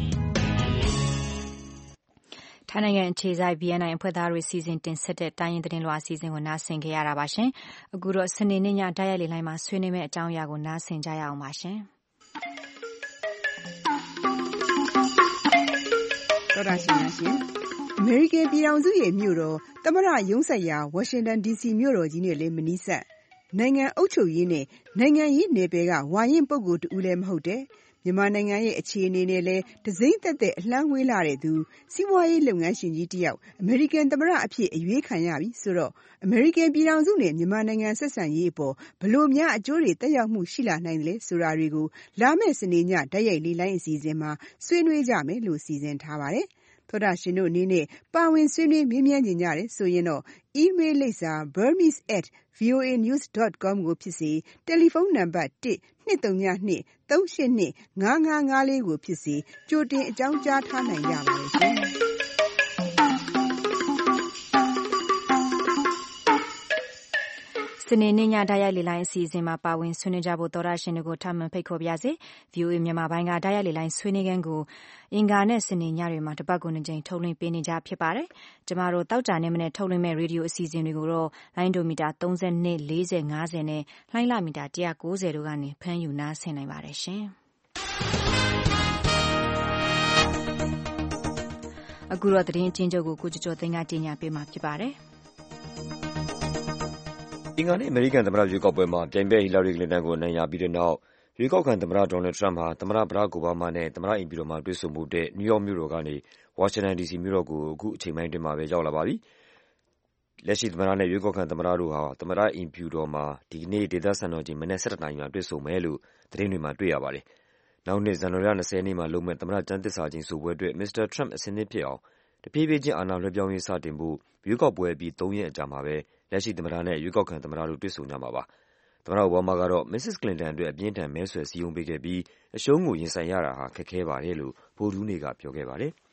ထိုင်းနိုင်ငံအခြေစိုက် ဘီ အန် အိုင် အဖွဲ့သားတွေစီစဉ်တင်ဆက်တဲ့တိုင်းရင်းသတင်းလွှာအစီအစဉ်ကိုနားဆင်ခဲ့ရတာပါရှင်။အခုတော့စနေနေ့ညတိုက်ရိုက်လေလိုင်းမှာဆွေးနွေးမယ့်အကြောင်းအရာကိုနားဆင်ကြရအောင်ပါရှင်။တော်တာရှင်များရှင်အမေရိကန်ပြည်ထောင်စုရဲ့မြို့တော်သမ္မတရုံးဆိုင်ရာဝါရှင်တန် ဒီ စီ မြို့တော်ကြီးနဲ့လည်းမနီးစပ်နိုင်ငံအုပ်ချုပ်ရေးနဲ့နိုင်ငံရေးနယ်ပယ်ကဝါရင်ပုဂ္ဂိုလ်တူဦးလည်းမဟုတ်တဲ့မြန်မာနိုင်ငံရဲ့အခြေအနေနဲ့လည်းတစိမ့်သက်သက်အလှမ်းဝေးလာတဲ့သူစီးပွားရေးလုပ်ငန်းရှင်ကြီးတစ်ယောက်အမေရိကန်သမ္မတအဖြစ်အရွေးခံရပြီဆိုတော့အမေရိကန်ပြည်ထောင်စုနဲ့မြန်မာနိုင်ငံဆက်ဆံရေးအပေါ်ဘလို့များအကျိုးတွေတက်ရောက်မှုရှိလာနိုင်တယ်ဆိုတာတွေကိုလာမယ့်စနေညတိုက်ရိုက်လေးလိုင်းအစီအစဉ်မှာဆွေးနွေးကြမယ်လို့စီစဉ်ထားပါတယ်။သောတာရှင်တို့အနေနဲ့ပါဝင်ဆွေးနွေးမေးမြန်းကြကြတယ်ဆိုရင်တော့ email လိပ်စာ burmese at voa news dot com ကိုဖြစ်စေတယ်လီဖုန်းနံပါတ်one two three two three eight two five five fourကိုဖြစ်စေကြိုတင်အကြောင်းကြားထားနိုင်ကြပါတယ်ရှင်။စနေနေ့ညတိုက်ရိုက်လေလိုင်းအစီအစဉ်မှာပါဝင်ဆွေးနွေးကြဖို့သောရရှင်တွေကိုထပ်မံဖိတ်ခေါ်ပါရစေ။ ဗီအိုအေ မြန်မာပိုင်းကတိုက်ရိုက်လေလိုင်းဆွေးနွေးခန်းကိုအင်္ဂါနဲ့စနေညတွေမှာတစ်ပတ်ကိုနှစ်ကြိမ်ထုတ်လွှင့်ပေးနေကြဖြစ်ပါတယ်။ကျမတို့တောက်ကြနေမနဲ့ထုတ်လွှင့်မဲ့ရေဒီယိုအစီအစဉ်တွေကိုတော့လိုင်းဒိုမီတာthirty-two, forty, fiftyနဲ့လိုင်းလမီတာone ninetyတို့ကနေဖမ်းယူနားဆင်နိုင်ပါတယ်ရှင်။အခုတော့သတင်းအကျဉ်းချုပ်ကိုကိုကျော်ကျော်သိန်းကတင်ပြပေးမှာဖြစ်ပါတယ်။အင်္ဂါနေ့အမေရိကန်သမ္မတရွေးကောက်ပွဲမှာပြိုင်ဘက်ဟီလာရီကလင်တန်ကိုအနိုင်ရပြီးတဲ့နောက်ရွေးကောက်ခံသမ္မတဒေါ်နယ်ထရမ့်ဟာသမ္မတဘရက်အိုဘားမားနဲ့သမ္မတအိမ်ဖြူတော်မှာတွေ့ဆုံဖို့အတွက်နယူးယောက်မြို့တော်ကနေဝါရှင်တန်ဒီစီမြို့တော်ကိုအခုအချိန်ပိုင်းအတွင်းမှာပဲရောက်လာပါပြီ။လက်ရှိသမ္မတနဲ့ရွေးကောက်ခံသမ္မတတို့ဟာသမ္မတအိမ်ဖြူတော်မှာဒီကနေ့ဒေသစံတော်ချိန်မနက်one oneနာရီမှာတွေ့ဆုံမယ်လို့သတင်းတွေမှာတွေ့ရပါတယ်။နောက်နှစ်ဇန်နဝါရီလtwentyရက်နေ့မှာလုပ်မယ့်သမ္မတကျမ်းသစ္စာကျိန်ဆိုပွဲအတွက်မစ္စတာထရမ့်အဆင်သင့်ဖြစ်အောင်တဖြည်းဖြည်းချင်းအာဏာလွှဲပြောင်းရေးစတင်ဖို့ရွေးကောက်ပွဲအပြီးသုံးရက်အကြာမှာပဲလက်ရှိသမ္မတနဲ့ရွေးကောက်ခံသမ္မတတို့တွေ့ဆုံကြမှာပါ။သမ္မတအိုဘားမားကတော့မစ္စစ်ကလင်တန်အတွက်အပြင်းထန်မဲဆွယ်စည်းရုံးပေးခဲ့ပြီးအရှုံးကိုရင်ဆိုင်ရတာဟာခက်ခဲပါတယ်လို့ဗုဒ္ဓဟူးနေ့ကပြောခဲ့ပါတယ်။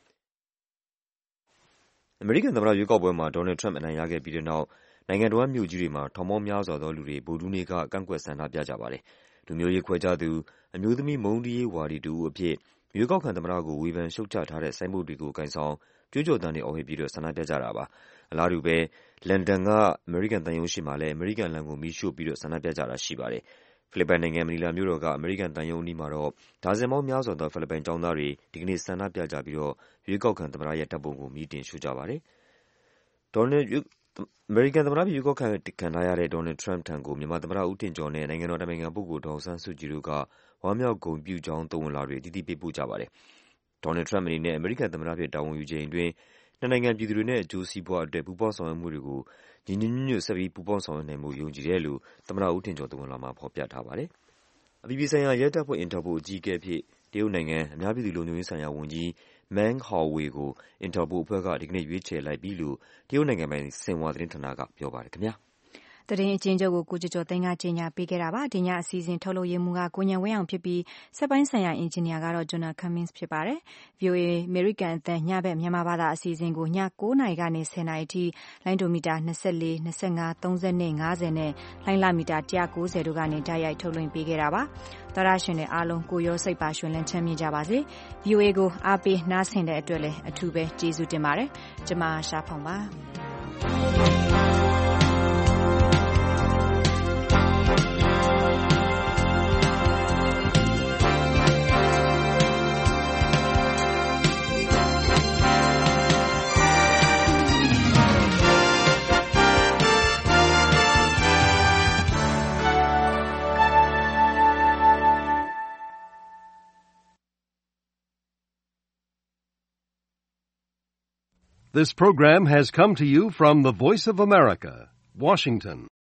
အမေရိကန်သမ္မတရွေးကောက်ပွဲမှာဒေါ်နယ်ထရမ့်အနိုင်ရခဲ့ပြီးတဲ့နောက်နိုင်ငံတော်မြို့ကြီးတွေမှာထောင်ပေါင်းများစွာသောလူတွေဗုဒ္ဓဟူးနေ့ကကန့်ကွက်ဆန္ဒပြကြပါတယ်။လူမျိုးရေးခွဲခြားသူအမျိုးသမီးမုန်းတီးရေးဝါဒီတဦးအဖြစ်ရွေးကောက်ခံသမ္မတကိုဝေဖန်ရှုတ်ချထားတဲ့ဆိုင်းဘုတ်တွေကိုကိုင်ဆောင်ကြွေးကြော်သံတွေအော်ဟစ်ပြီးတော့ဆန္ဒပြကြတာပါ။အလားတူပဲလန်ဒန်ကအမေရိကန်သံရုံးရှေ့မှာလည်းအမေရိကန်လံကိုမီးရှို့ပြီးတော့ဆန္ဒပြကြတာရှိပါတယ်။ဖိလစ်ပိုင်နိုင်ငံမနီလာမြို့တော်ကအမေရိကန်သံရုံးအနီးမှာတော့ဒါဇင်ပေါင်းများစွာသောဖိလစ်ပိုင်ကျောင်းသားတွေဒီကနေ့ဆန္ဒပြကြပြီးတော့ရွေးကောက်ခံသမ္မတရဲ့ဓာတ်ပုံကိုမီးတင်ရှို့ကြပါတယ်။ဒေါ်နယ်အမေရိကန်သမ္မတပြည်ရွေးကောက်ခံခံထားရတဲ့ဒေါ်နယ်ထရမ့်ထံကိုမြန်မာသမ္မတဦးထင်ကျော်နဲ့နိုင်ငံတော်တိုင်ပင်ခံပုဂ္ဂိုလ်ဒေါ်အောင်ဆန်းစုကြည်တို့ကဝမ်းမြောက်ဂုဏ်ပြုကြောင်းသဝဏ်လွှာတွေအသီးသီးပေးပို့ကြပါတယ်။ဒေါ်နယ်ထရမ့်အနေနဲ့အမေရိကန်သမ္မတဖြစ်တာဝန်ယူချိန်အတွင်းနှစ်နိုင်ငံပြည်သူတွေနဲ့အကျိုးစီးပွားအတွက်ပူးပေါင်းဆောင်ရွက်မှုတွေကိုညီညီညွတ်ညွတ်ဆက်ပြီးပူးပေါင်းဆောင်ရွက်နိုင်ဖို့ယုံကြည်တယ်လို့သမ္မတဦးထင်ကျော်သဝဏ်လွှာမှာဖော်ပြထားပါတယ်။အပြည်ပြည်ဆိုင်ရာရဲတပ်ဖွဲ့ Interpol အကြီးအကဲအဖြစ်တရုတ်နိုင်ငံအများပြည်သူလုံခြုံရေးဆိုင်ရာဝန်ကြီး Meng Hongwei ကို Interpol အဖွဲ့ကဒီကနေ့ရွေးချယ်လိုက်ပြီလို့တရုတ်နိုင်ငံပိုင်ဆင်ဟွာသတင်းဌာနကပြောပါတယ်ခင်ဗျာ။သတင်းအကျဉ်းချုပ်ကိုကိုကျော်ကျော်သိန်းကကြေညာပေးခဲ့တာပါဒီညအစီအစဉ်ထုတ်လုပ်ရေးမှူးကကိုညံဝင်းအောင်ဖြစ်ပြီးစက်ပိုင်းဆိုင်ရာအင်ဂျင်နီယာကတော့ Jonah Cummins ဖြစ်ပါတယ် ဗီအိုအေ American အသံညဘက်မြန်မာဘာသာအစီအစဉ်ကိုညnineနာရီကနေtenနာရီအထိလိုင်းဒိုမီတာtwenty-four, twenty-five, thirty, fiftyနဲ့လိုင်းလမီတာone ninetyတို့ကနေတိုက်ရိုက်ထုတ်လွှင့်ပေးခဲ့တာပါသောရရှင်တွေအားလုံးကိုရောစိတ်ပါရှင်လန်းချမ်းမြေ့ကြပါစေ ဗီအိုအေ ကိုအားပေးနားဆင်တဲ့အတွက်လည်းအထူးပဲကျေးဇူးတင်ပါတယ်ကျွန်မရှားဖောင်ပါ This program has come to you from the Voice of America, Washington.